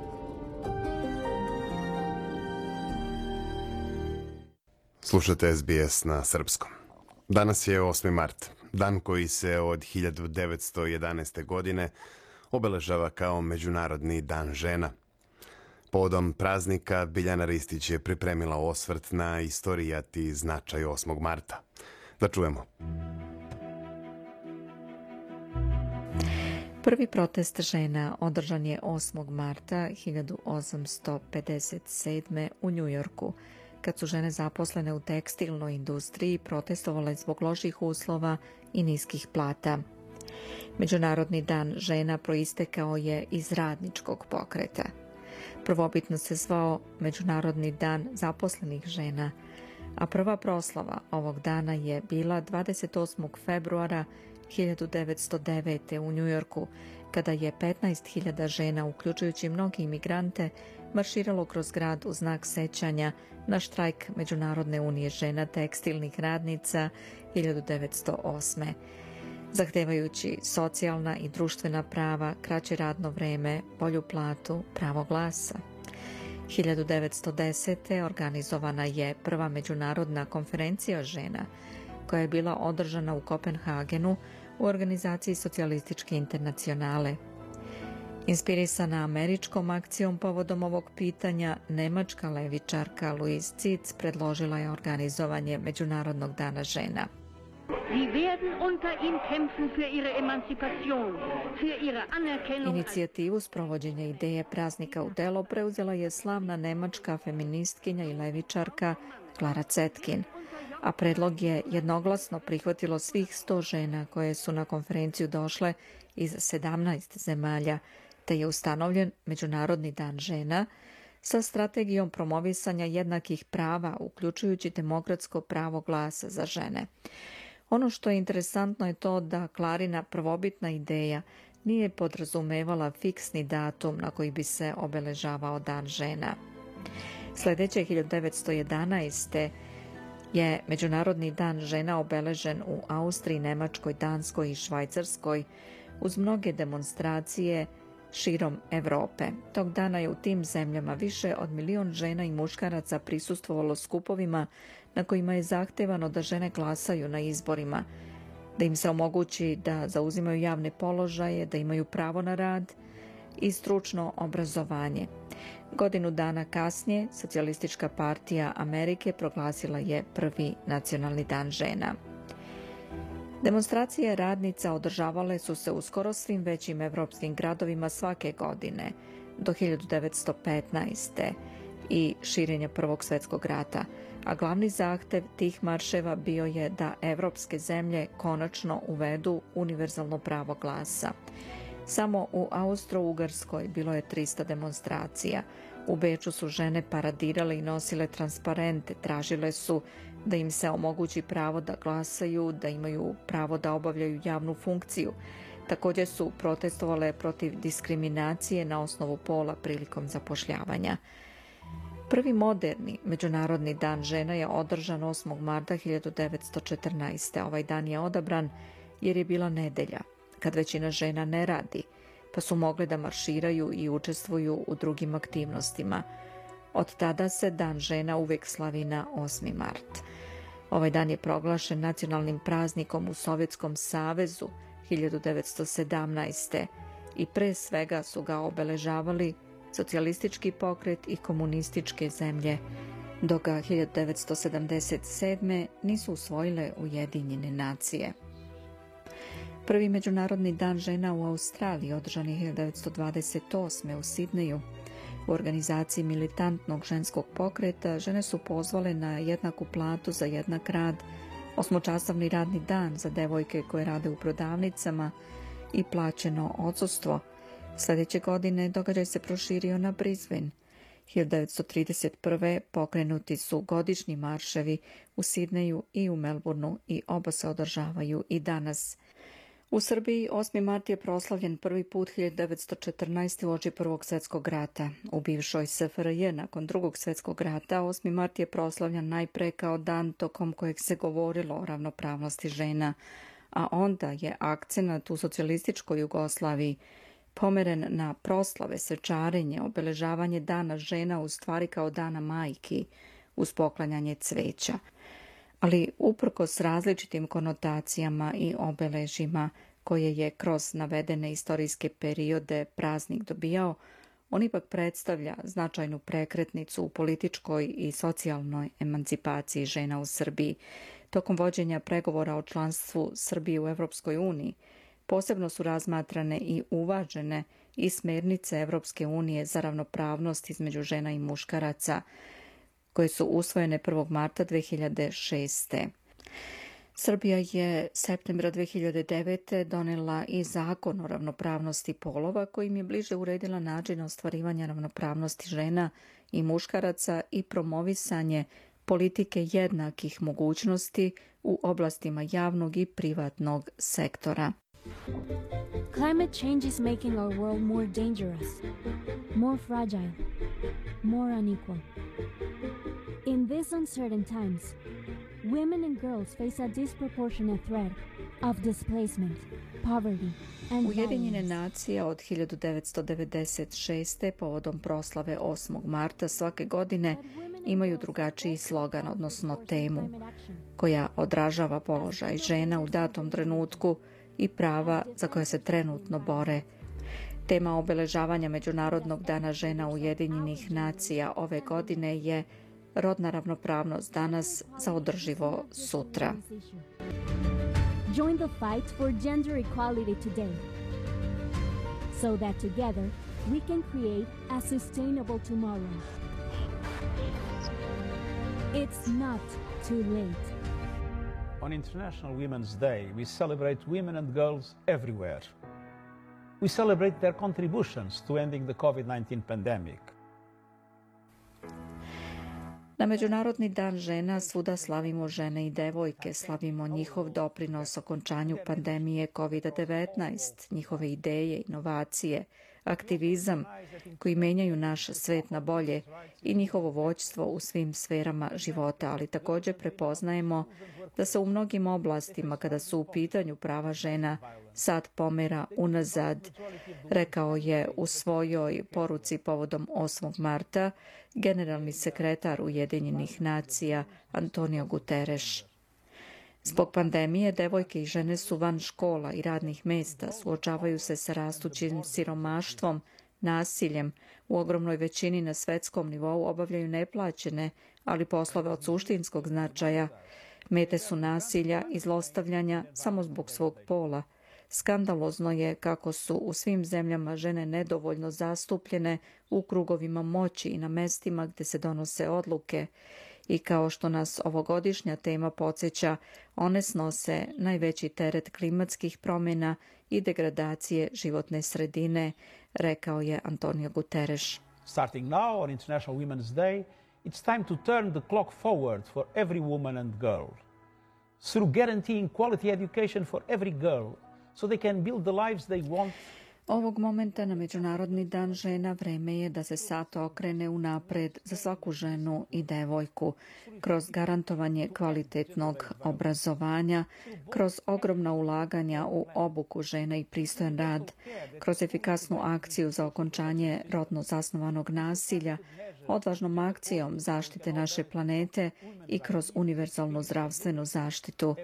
Slušate S B S na srpskom. Danas je osmi mart, dan koji se od hiljadu devetsto jedanaeste. godine obeležava kao Međunarodni dan žena. Povodom praznika Biljana Ristić je pripremila osvrt na istorijat i značaj osmog marta. Da čujemo. Prvi protest žena održan je osmog marta hiljadu osamsto pedeset sedme. u Njujorku, kad su žene zaposlene u tekstilnoj industriji protestovale zbog loših uslova i niskih plata. Međunarodni dan žena proistekao je iz radničkog pokreta. Prvobitno se zvao Međunarodni dan zaposlenih žena, a prva proslava ovog dana je bila dvadeset osmog februara hiljadu devetsto devete. u Njujorku, kada je petnaest hiljada žena, uključujući mnogi imigrante, marširalo kroz grad u znak sećanja na štrajk Međunarodne unije žena tekstilnih radnica hiljadu devetsto osme. Zahtevajući socijalna i društvena prava, kraće radno vreme, bolju platu, pravo glasa. hiljadu devetsto desete. organizovana je prva međunarodna konferencija žena, koja je bila održana u Kopenhagenu u organizaciji Socijalističke internacionale. Inspirisana američkom akcijom povodom ovog pitanja, nemačka levičarka Louise Zitz predložila je organizovanje Međunarodnog dana žena. Inicijativu sprovođenja ideje praznika u delo preuzela je slavna nemačka feministkinja i levičarka Clara Zetkin, a predlog je jednoglasno prihvatilo svih sto žena koje su na konferenciju došle iz sedamnaest zemalja, te je ustanovljen Međunarodni dan žena sa strategijom promovisanja jednakih prava, uključujući demokratsko pravo glasa za žene. Ono što je interesantno je to da Klarina prvobitna ideja nije podrazumevala fiksni datum na koji bi se obeležavao dan žena. Sledeće hiljadu devetsto jedanaeste. je Međunarodni dan žena obeležen u Austriji, Nemačkoj, Danskoj i Švajcarskoj uz mnoge demonstracije širom Evrope. Tog dana je u tim zemljama više od milion žena i muškaraca prisustvovalo skupovima na kojima je zahtevano da žene glasaju na izborima, da im se omogući da zauzimaju javne položaje, da imaju pravo na rad i stručno obrazovanje. Godinu dana kasnije, Socijalistička partija Amerike proglasila je prvi nacionalni dan žena. Demonstracije radnica održavale su se u skoro svim većim evropskim gradovima svake godine do hiljadu devetsto petnaeste. i širenja Prvog svjetskog rata, a glavni zahtev tih marševa bio je da evropske zemlje konačno uvedu univerzalno pravo glasa. Samo u Austro-Ugarskoj bilo je trista demonstracija. U Beču su žene paradirale i nosile transparente, tražile su da im se omogući pravo da glasaju, da imaju pravo da obavljaju javnu funkciju. Također su protestovale protiv diskriminacije na osnovu pola prilikom zapošljavanja. Prvi moderni Međunarodni dan žena je održan osmog marta hiljadu devetsto četrnaeste. Ovaj dan je odabran jer je bila nedelja, kad većina žena ne radi, pa su mogle da marširaju i učestvuju u drugim aktivnostima. Od tada se Dan žena uvek slavi na osmi mart. Ovaj dan je proglašen nacionalnim praznikom u Sovjetskom savezu hiljadu devetsto sedamnaeste. i pre svega su ga obeležavali socijalistički pokret i komunističke zemlje. dok ga hiljadu devetsto sedamdeset sedme nisu usvojile Ujedinjene nacije. Prvi Međunarodni dan žena u Australiji održan je hiljadu devetsto dvadeset osme u Sidneju. U organizaciji militantnog ženskog pokreta žene su pozvale na jednaku platu za jednak rad, osmočasovni radni dan za devojke koje rade u prodavnicama i plaćeno odsustvo. Sljedeće godine događaj se proširio na Brisbane. hiljadu devetsto trideset prve pokrenuti su godišnji marševi u Sidneju i u Melbourneu i oba se održavaju i danas. U Srbiji osmi mart je proslavljen prvi put hiljadu devetsto četrnaeste. uoči Prvog svjetskog rata. U bivšoj S F R J nakon Drugog svjetskog rata osmi mart je proslavljan najpre kao dan tokom kojeg se govorilo o ravnopravnosti žena, a onda je akcenat u socijalističkoj Jugoslaviji pomeren na proslave, svečarenje, obeležavanje dana žena u stvari kao dana majki uz poklanjanje cveća. Ali uprkos različitim konotacijama i obeležima koje je kroz navedene istorijske periode praznik dobijao, on ipak predstavlja značajnu prekretnicu u političkoj i socijalnoj emancipaciji žena u Srbiji. Tokom vođenja pregovora o članstvu Srbije u Evropskoj uniji, posebno su razmatrane i uvažene i smjernice Evropske unije za ravnopravnost između žena i muškaraca, koje su usvojene prvog marta dve hiljade šeste. Srbija je septembra dve hiljade devete. donela i zakon o ravnopravnosti polova kojim je bliže uredila način ostvarivanja ravnopravnosti žena i muškaraca i promovisanje politike jednakih mogućnosti u oblastima javnog i privatnog sektora. Climate change is making our world more dangerous, more fragile, more unequal. In these uncertain times, women and girls face a disproportionate threat of displacement, poverty, and Ujedinjene violence. nacije od hiljadu devetsto devedeset šeste. povodom proslave osmog marta svake godine imaju drugačiji slogan, odnosno temu, koja odražava položaj žena u datom trenutku i prava za koje se trenutno bore. Tema obeležavanja Međunarodnog dana žena Ujedinjenih nacija ove godine je rodna ravnopravnost danas za održivo sutra. Join the fight for gender equality today, so that together we can create a sustainable tomorrow. It's not too late. On International Women's Day, we celebrate women and girls everywhere. We celebrate their contributions to ending the COVID nineteen pandemic. Na Međunarodni dan žena svuda slavimo žene i devojke, slavimo njihov doprinos okončanju pandemije kovid devetnaest, njihove ideje, inovacije, aktivizam koji menjaju naš svet na bolje i njihovo vođstvo u svim sferama života, ali također prepoznajemo da se u mnogim oblastima kada su u pitanju prava žena sad pomera unazad, rekao je u svojoj poruci povodom osmog marta generalni sekretar Ujedinjenih nacija Antonio Guterres. Zbog pandemije, devojke i žene su van škola i radnih mesta, suočavaju se sa rastućim siromaštvom, nasiljem, u ogromnoj većini na svetskom nivou obavljaju neplaćene, ali poslove od suštinskog značaja. Mete su nasilja i zlostavljanja samo zbog svog pola. Skandalozno je kako su u svim zemljama žene nedovoljno zastupljene u krugovima moći i na mestima gdje se donose odluke. I kao što nas ovogodišnja tema podsjeća, one snose najveći teret klimatskih promjena i degradacije životne sredine, rekao je Antonio Guterres. Starting now on International Women's Day, it's time to turn the clock forward for every woman and girl. Through guaranteeing quality education for every girl, so they can build the lives they want. Ovog momenta na Međunarodni dan žena vreme je da se sat okrene unapred za svaku ženu i devojku, kroz garantovanje kvalitetnog obrazovanja, kroz ogromna ulaganja u obuku žena i pristojan rad, kroz efikasnu akciju za okončanje rodno zasnovanog nasilja, odvažnom akcijom zaštite naše planete i kroz univerzalnu zdravstvenu zaštitu.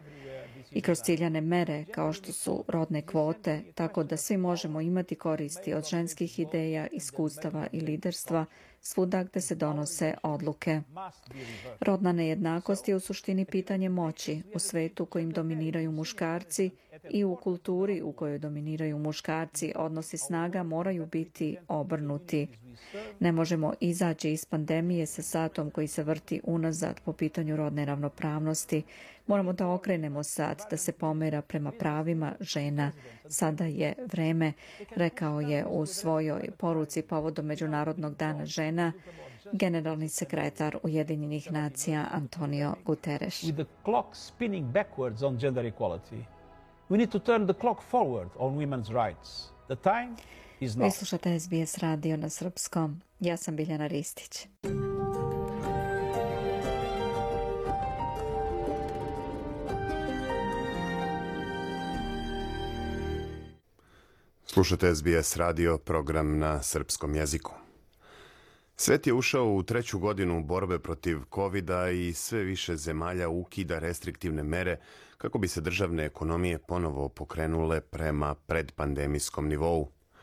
I kroz ciljane mere kao što su rodne kvote, tako da svi možemo imati koristi od ženskih ideja, iskustava i liderstva svuda gde se donose odluke. Rodna nejednakost je u suštini pitanje moći u svetu kojim dominiraju muškarci i u kulturi u kojoj dominiraju muškarci. Odnosi snaga moraju biti obrnuti. Ne možemo izaći iz pandemije sa satom koji se vrti unazad po pitanju rodne ravnopravnosti. Moramo da okrenemo sat, da se pomera prema pravima žena. Sada je vreme, rekao je u svojoj poruci povodom Međunarodnog dana žena generalni sekretar Ujedinjenih nacija Antonio Guterres. With the clock spinning backwards on gender equality, we need to turn the clock forward on women's rights. The time is now. Vi slušate S B S radio na srpskom. Ja sam Biljana Ristić. Slušate S B S radio, program na srpskom jeziku. Svet je ušao u treću godinu borbe protiv kovida i sve više zemalja ukida restriktivne mere kako bi se državne ekonomije ponovo pokrenule prema predpandemijskom nivou.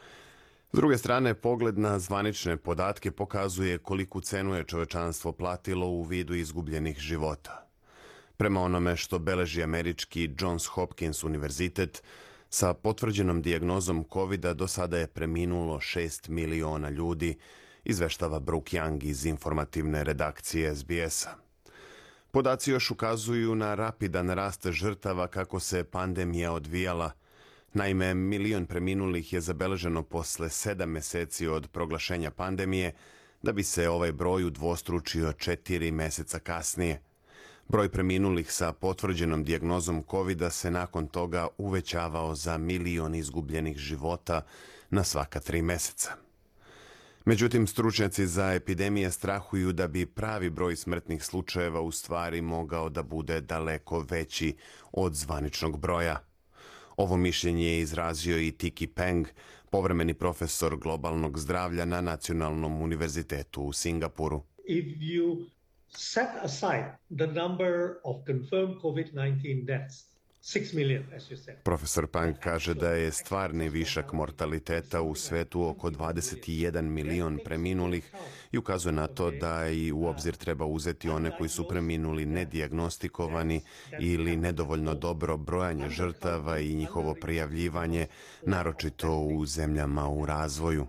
S druge strane, pogled na zvanične podatke pokazuje koliku cenu je čovečanstvo platilo u vidu izgubljenih života. Prema onome što beleži američki Johns Hopkins univerzitet, sa potvrđenom dijagnozom kovida do sada je preminulo šest miliona ljudi, izveštava Brooke Young iz informativne redakcije S B S-a. Podaci još ukazuju na rapidan rast žrtava kako se pandemija odvijala. Naime, milion preminulih je zabeleženo posle sedam meseci od proglašenja pandemije, da bi se ovaj broj udvostručio četiri meseca kasnije. Broj preminulih sa potvrđenom dijagnozom kovida se nakon toga uvećavao za milion izgubljenih života na svaka tri meseca. Međutim, stručnjaci za epidemije strahuju da bi pravi broj smrtnih slučajeva u stvari mogao da bude daleko veći od zvaničnog broja. Ovo mišljenje je izrazio i Tiki Peng, povremeni profesor globalnog zdravlja na Nacionalnom univerzitetu u Singapuru. If you set aside the number of confirmed COVID nineteen deaths, six million, as you said. Profesor Pang kaže da je stvarni višak mortaliteta u svetu oko dvadeset jedan milion preminulih i ukazuje na to da i u obzir treba uzeti one koji su preminuli nedijagnostikovani ili nedovoljno dobro brojanje žrtava i njihovo prijavljivanje, naročito u zemljama u razvoju.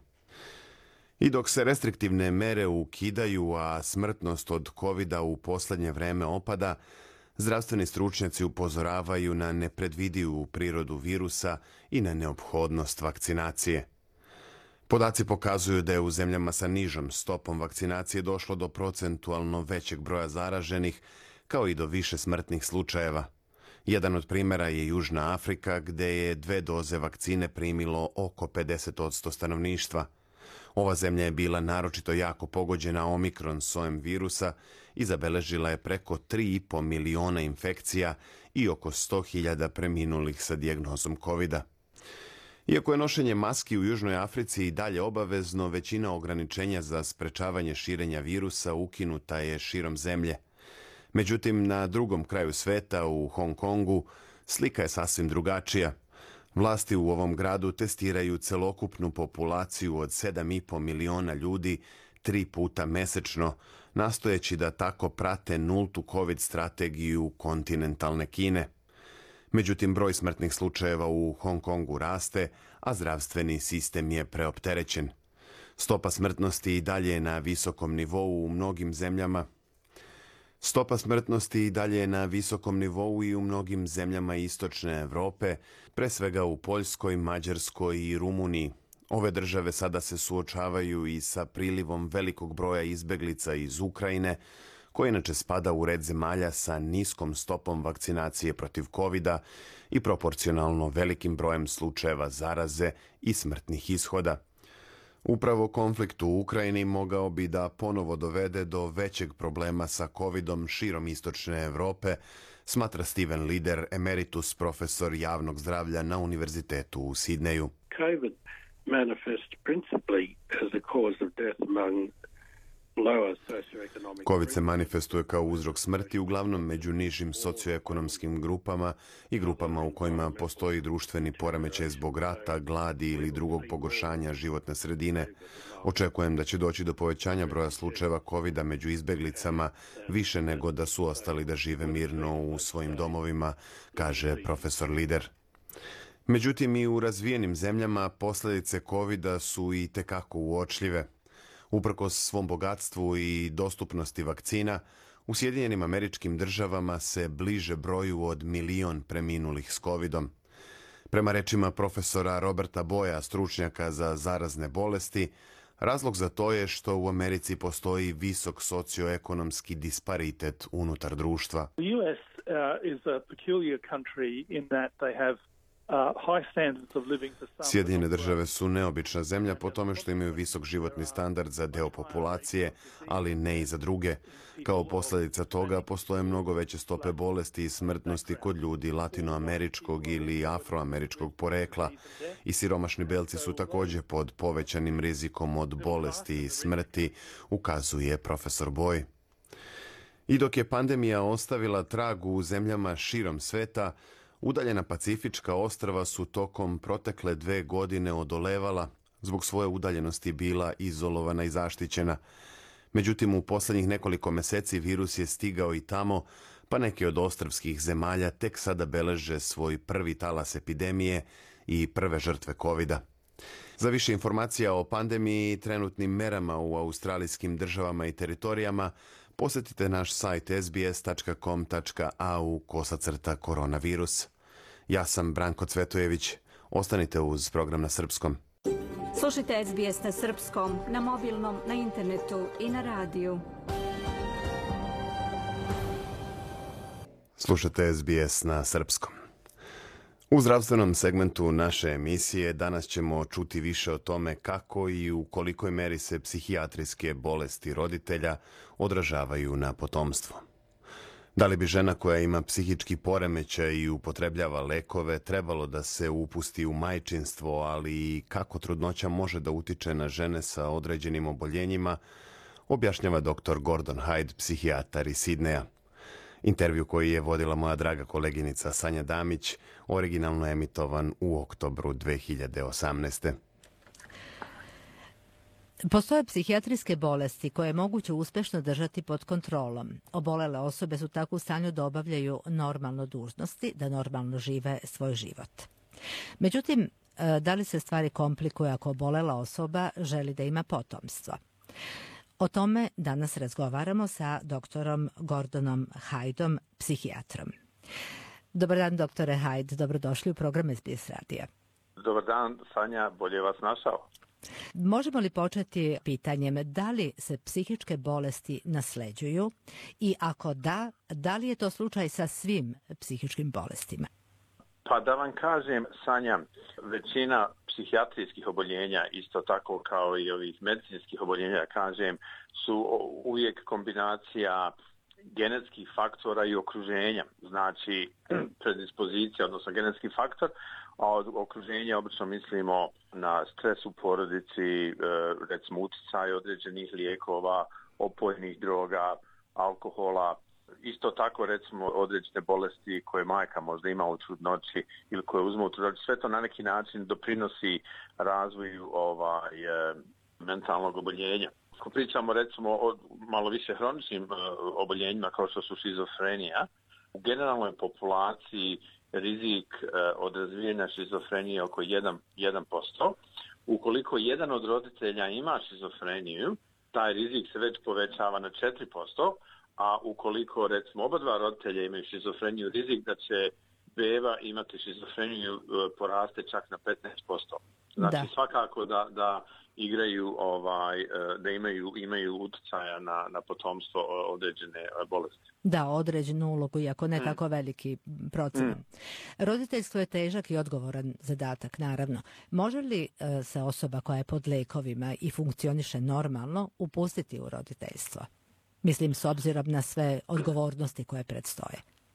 I dok se restriktivne mere ukidaju, a smrtnost od kovida u poslednje vreme opada, zdravstveni stručnjaci upozoravaju na nepredvidivu prirodu virusa i na neophodnost vakcinacije. Podaci pokazuju da je u zemljama sa nižom stopom vakcinacije došlo do procentualno većeg broja zaraženih, kao i do više smrtnih slučajeva. Jedan od primjera je Južna Afrika, gde je dve doze vakcine primilo oko pedeset posto stanovništva. Ova zemlja je bila naročito jako pogođena omikron sojem virusa i zabeležila je preko tri i po miliona infekcija i oko sto hiljada preminulih sa dijagnozom kovida. Iako je nošenje maski u Južnoj Africi i dalje obavezno, većina ograničenja za sprečavanje širenja virusa ukinuta je širom zemlje. Međutim, na drugom kraju sveta, u Hong Kongu, slika je sasvim drugačija. Vlasti u ovom gradu testiraju celokupnu populaciju od sedam i po miliona ljudi tri puta mesečno, nastojeći da tako prate nultu COVID strategiju kontinentalne Kine. Međutim, broj smrtnih slučajeva u Hong Kongu raste, a zdravstveni sistem je preopterećen. Stopa smrtnosti i dalje je na visokom nivou u mnogim zemljama. Stopa smrtnosti i dalje je na visokom nivou i u mnogim zemljama istočne Evrope, pre svega u Poljskoj, Mađarskoj i Rumuniji. Ove države sada se suočavaju i sa prilivom velikog broja izbeglica iz Ukrajine, koji inače spada u red zemalja sa niskom stopom vakcinacije protiv kovida i proporcionalno velikim brojem slučajeva zaraze i smrtnih ishoda. Upravo konflikt u Ukrajini mogao bi da ponovo dovede do većeg problema sa covidom širom istočne Evrope, smatra Steven Lider, emeritus profesor javnog zdravlja na univerzitetu u Sidneju. COVID manifests principally as the cause of death among Covid se manifestuje kao uzrok smrti uglavnom među nižim socioekonomskim grupama i grupama u kojima postoji društveni poremećaj zbog rata, gladi ili drugog pogoršanja životne sredine. Očekujem da će doći do povećanja broja slučajeva Covida među izbeglicama više nego da su ostali da žive mirno u svojim domovima, kaže profesor Lider. Međutim, i u razvijenim zemljama posljedice Covida su i tekako uočljive. Uprkos svom bogatstvu i dostupnosti vakcina, u Sjedinjenim Američkim Državama se bliže broju od milion preminulih s Covidom. Prema rečima profesora Roberta Boya, stručnjaka za zarazne bolesti, razlog za to je što u Americi postoji visok socioekonomski disparitet unutar društva. The U S uh, is a peculiar country in that they have Sjedinjene Države su neobična zemlja po tome što imaju visok životni standard za deo populacije, ali ne i za druge. Kao posljedica toga postoje mnogo veće stope bolesti i smrtnosti kod ljudi latinoameričkog ili afroameričkog porekla i siromašni belci su također pod povećanim rizikom od bolesti i smrti, ukazuje profesor Boy. I dok je pandemija ostavila trag u zemljama širom sveta, udaljena pacifička ostrva su tokom protekle dve godine odolevala, zbog svoje udaljenosti bila izolovana i zaštićena. Međutim, u posljednjih nekoliko mjeseci virus je stigao i tamo, pa neke od ostrvskih zemalja tek sada beleže svoj prvi talas epidemije i prve žrtve Covida. Za više informacija o pandemiji i trenutnim merama u australijskim državama i teritorijama, posjetite naš sajt s b s tačka com tačka a u kosacrta koronavirus. Ja sam Branko Cvetojević. Ostanite uz program na srpskom. Slušajte S B S na srpskom, na mobilnom, na internetu i na radiju. Slušajte S B S na srpskom. U zdravstvenom segmentu naše emisije danas ćemo čuti više o tome kako i u kolikoj meri se psihijatrijske bolesti roditelja odražavaju na potomstvo. Da li bi žena koja ima psihički poremećaj i upotrebljava lekove trebalo da se upusti u majčinstvo, ali i kako trudnoća može da utiče na žene sa određenim oboljenjima, objašnjava doktor Gordon Hyde, psihijatar iz Sidneja. Intervju koji je vodila moja draga koleginica Sanja Damić, originalno emitovan u oktobru dve hiljade osamnaeste. Postoje psihijatrijske bolesti koje je moguće uspešno držati pod kontrolom. Obolele osobe su tako u stanju da obavljaju normalno dužnosti, da normalno žive svoj život. Međutim, da li se stvari komplikuju ako obolela osoba želi da ima potomstvo? O tome danas razgovaramo sa doktorom Gordonom Hydeom, psihijatrom. Dobar dan, doktore Hyde, dobrodošli u program S B S radija. Dobar dan, Sanja, bolje vas našao. Možemo li početi pitanjem da li se psihičke bolesti nasleđuju i ako da, da li je to slučaj sa svim psihičkim bolestima? Pa da vam kažem, Sanja, većina psihijatrijskih oboljenja, isto tako kao i ovih medicinskih oboljenja, kažem, su uvijek kombinacija genetskih faktora i okruženja. Znači, predispozicija, odnosno genetski faktor, a od okruženja obično mislimo na stres u porodici, recimo utjecaj određenih lijekova, opojnih droga, alkohola, isto tako recimo određene bolesti koje majka možda ima u trudnoći ili koje uzme u trudnoći. Sve to na neki način doprinosi razvoju ovaj, mentalnog oboljenja. Ako pričamo recimo o malo više hroničnim oboljenjima kao što su šizofrenija, u generalnoj populaciji rizik od razvijanja šizofrenije oko jedan posto. Ukoliko jedan od roditelja ima šizofreniju, taj rizik se već povećava na četiri posto, a ukoliko recimo oba dva roditelja imaju šizofreniju, rizik da će beba imati šizofreniju poraste čak na petnaest posto. Znači da. Svakako da, da igraju ovaj da imaju imaju utjecaja na na potomstvo određene bolesti. Da, određenu ulogu, iako ne tako mm. veliki procenat. Mm. Roditeljstvo je težak i odgovoran zadatak, naravno. Može li uh, se osoba koja je pod lekovima i funkcioniše normalno upustiti u roditeljstvo? Mislim, s obzirom na sve odgovornosti koje predstoje.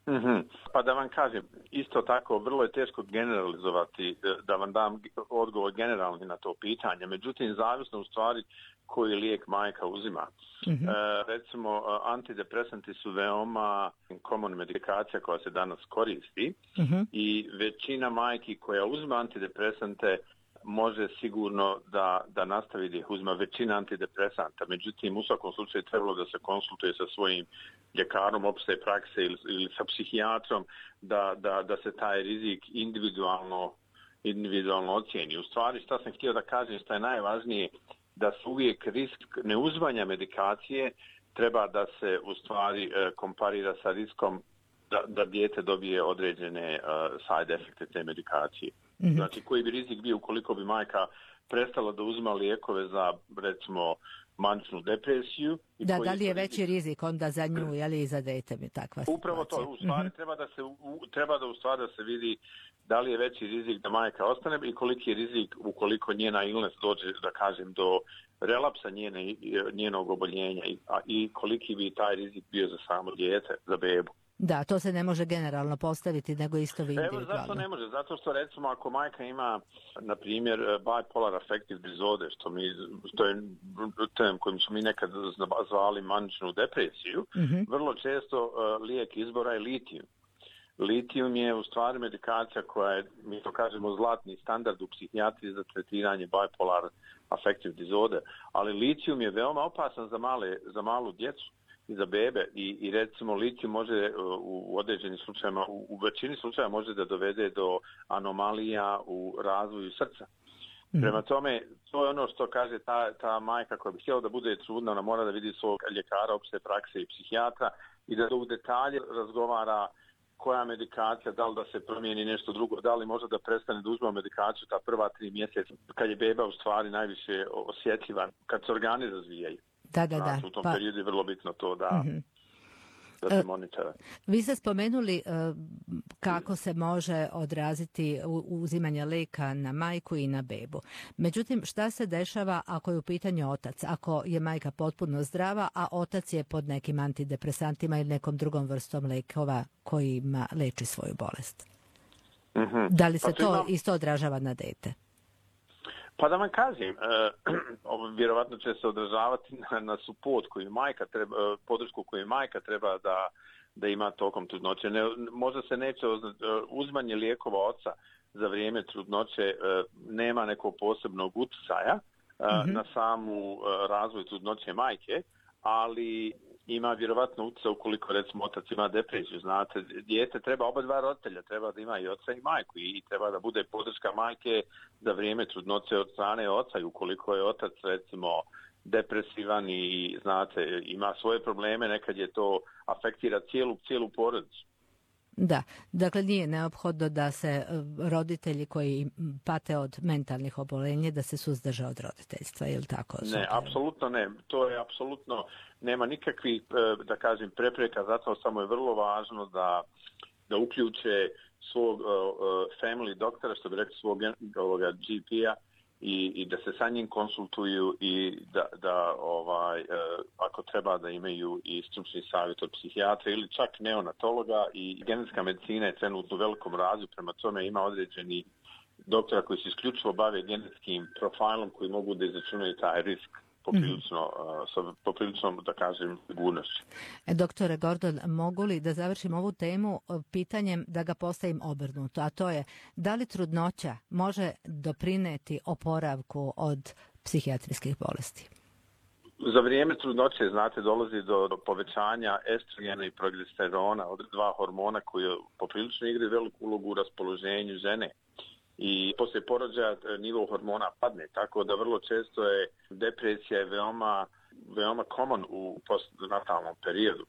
Mm-hmm. Pa da vam kažem, isto tako, vrlo je teško generalizovati, da vam dam odgovor generalni na to pitanje. Međutim, zavisno u stvari koji lijek majka uzima. Mm-hmm. E, recimo, antidepresanti su veoma common medikacija koja se danas koristi mm-hmm. i većina majki koja uzima antidepresante može sigurno da, da nastavi da ih uzima većina antidepresanta. Međutim, u svakom slučaju trebalo da se konsultuje sa svojim ljekarom opšte prakse ili, ili sa psihijatrom da, da, da se taj rizik individualno, individualno ocijeni. U stvari, šta sam htio da kažem, šta je najvažnije, da se uvijek risk neuzimanja medikacije treba da se u stvari komparira sa riskom da, da dijete dobije određene uh, side efekte te medikacije. Mm-hmm. Znači, koji bi rizik bio ukoliko bi majka prestala da uzima lijekove za, recimo, maničnu depresiju. I da, da li je veći rizik onda za nju, je li i za dete mi takva situacija? Upravo to, u stvari mm-hmm. treba da se u, treba da u stvari da se vidi da li je veći rizik da majka ostane i koliki je rizik ukoliko njena illness dođe, da kažem, do relapsa njene, njenog oboljenja i, a, i koliki bi taj rizik bio za samo dijete, za bebu. Da, to se ne može generalno postaviti, nego isto individualno. Evo, zašto ne može? Zato što, recimo, ako majka ima, na primjer, bipolar affective disorder, što, mi, što je tem kojim smo mi nekad zvali maničnu depresiju, mm-hmm. vrlo često uh, lijek izbora je litijum. Litijum je u stvari medikacija koja je, mi to kažemo, zlatni standard u psihijatriji za tretiranje bipolar affective disorder, ali litijum je veoma opasan za, male, za malu djecu i za bebe i, i recimo litijum može u određenim slučajevima, u, u većini slučajeva može da dovede do anomalija u razvoju srca. Mm. Prema tome, to je ono što kaže ta, ta majka koja bi htjela da bude trudna, ona mora da vidi svog ljekara opšte prakse i psihijatra i da u detalje razgovara koja medikacija, da li da se promijeni nešto drugo, da li može da prestane da uzme medikaciju ta prva tri mjeseca, kad je beba u stvari najviše osjetljiva, kad se organi razvijaju. Da, da, znači, da. u tom pa... periodu je vrlo bitno to da, mm-hmm. da se monitora. Vi ste spomenuli uh, kako se može odraziti uzimanje lijeka na majku i na bebu. Međutim, šta se dešava ako je u pitanju otac? Ako je majka potpuno zdrava, a otac je pod nekim antidepresantima ili nekom drugom vrstom lijekova kojima leči svoju bolest? Mm-hmm. Da li se pa to imam... isto odražava na dete? Pa da vam kažem, uh, vjerovatno će se odražavati na, na suport koju majka treba, uh, podršku koju majka treba da, da ima tokom trudnoće. Ne, možda se neće uh, uzmanje lijekova oca za vrijeme trudnoće uh, nema nekog posebnog utjecaja uh, mm-hmm. na samu uh, razvoj trudnoće majke, ali ima vjerovatno utjecaj ukoliko recimo otac ima depresiju. Znate, dijete treba oba dva roditelja, treba da ima i oca i majku i treba da bude podrška majke za vrijeme trudnoće od strane oca i ukoliko je otac recimo depresivan i znate ima svoje probleme, nekad je to afektira cijelu, cijelu porodicu. Da, dakle nije neophodno da se roditelji koji pate od mentalnih oboljenja da se suzdrže od roditeljstva, ili tako? Ne, apsolutno ne. To je apsolutno, nema nikakvih, da kažem, prepreka, zato samo je vrlo važno da, da uključe svog uh, family doktora, što bi rekli svog ovoga G P-a, I, i da se sa njim konsultuju i da, da ovaj, e, ako treba da imaju i stručni savjet od psihijatra ili čak neonatologa i genetska medicina je trenutno u velikom razvoju, prema tome ima određeni doktora koji se isključivo bave genetskim profilom koji mogu da izračunaju taj risk poprilično, mm-hmm. uh, poprilično da kažem, sigurnošću. E, doktore Gordon, mogu li da završim ovu temu pitanjem da ga postavim obrnuto, a to je da li trudnoća može doprineti oporavku od psihijatrijskih bolesti? Za vrijeme trudnoće, znate, dolazi do, do povećanja estrogena i progesteroona, od dva hormona koji poprilično igraju veliku ulogu u raspoloženju žene. I poslije porođaja nivo hormona padne, tako da vrlo često je depresija je veoma, veoma common u postnatalnom periodu.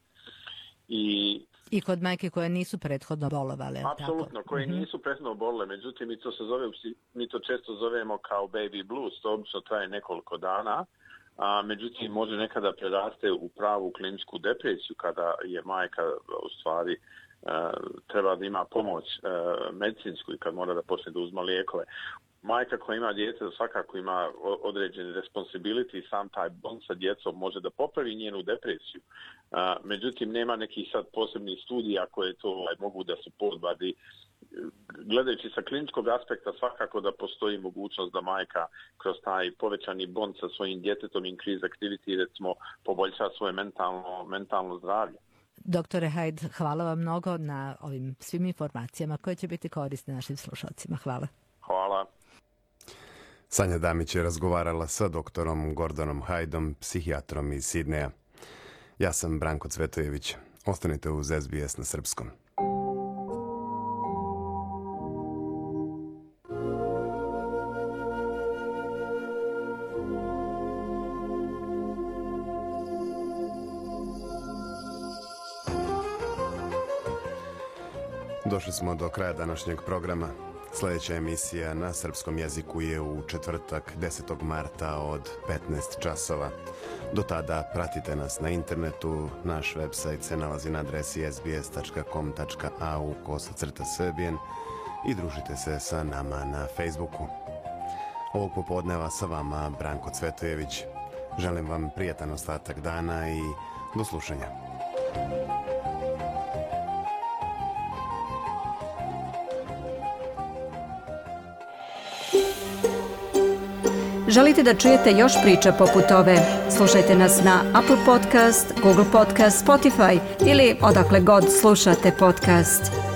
I, I kod majke koje nisu prethodno bolovale. Apsolutno, tako? koje mm-hmm. nisu prethodno bolele, međutim mi to se zove, mi to često zovemo kao baby blues, to obično traje nekoliko dana, a međutim može nekada preraste u pravu kliničku depresiju kada je majka u stvari Uh, treba da ima pomoć uh, medicinsku i kad mora da počne da uzma lijekove. majka koja ima djece svakako ima određeni responsibility i sam taj bond sa djecom može da popravi njenu depresiju. Međutim, nema nekih sad posebnih studija koje to ovaj, mogu da se podvadi. Gledajući sa kliničkog aspekta svakako da postoji mogućnost da majka kroz taj povećani bond sa svojim djetetom, increase activity, recimo, poboljša svoje mentalno, mentalno zdravlje. Doktore Hajd, hvala vam mnogo na ovim svim informacijama koje će biti korisne našim slušalcima. Hvala. Hvala. Sanja Damić je razgovarala sa doktorom Gordonom Hajdom, psihijatrom iz Sidneja. Ja sam Branko Cvetojević. Ostanite uz S B S na srpskom. Došli smo do kraja današnjeg programa. Sljedeća emisija na srpskom jeziku je u četvrtak desetog marta od petnaest časova. Do tada pratite nas na internetu. Naš website se nalazi na adresi s b s tačka com tačka a u kosacrta serbian i družite se sa nama na Facebooku. Ovog popodneva sa vama Branko Cvetojević. Želim vam prijatan ostatak dana i do slušanja. Želite da čujete još priča poput ove? Slušajte nas na Apple Podcast, Google Podcast, Spotify ili odakle god slušate podcast.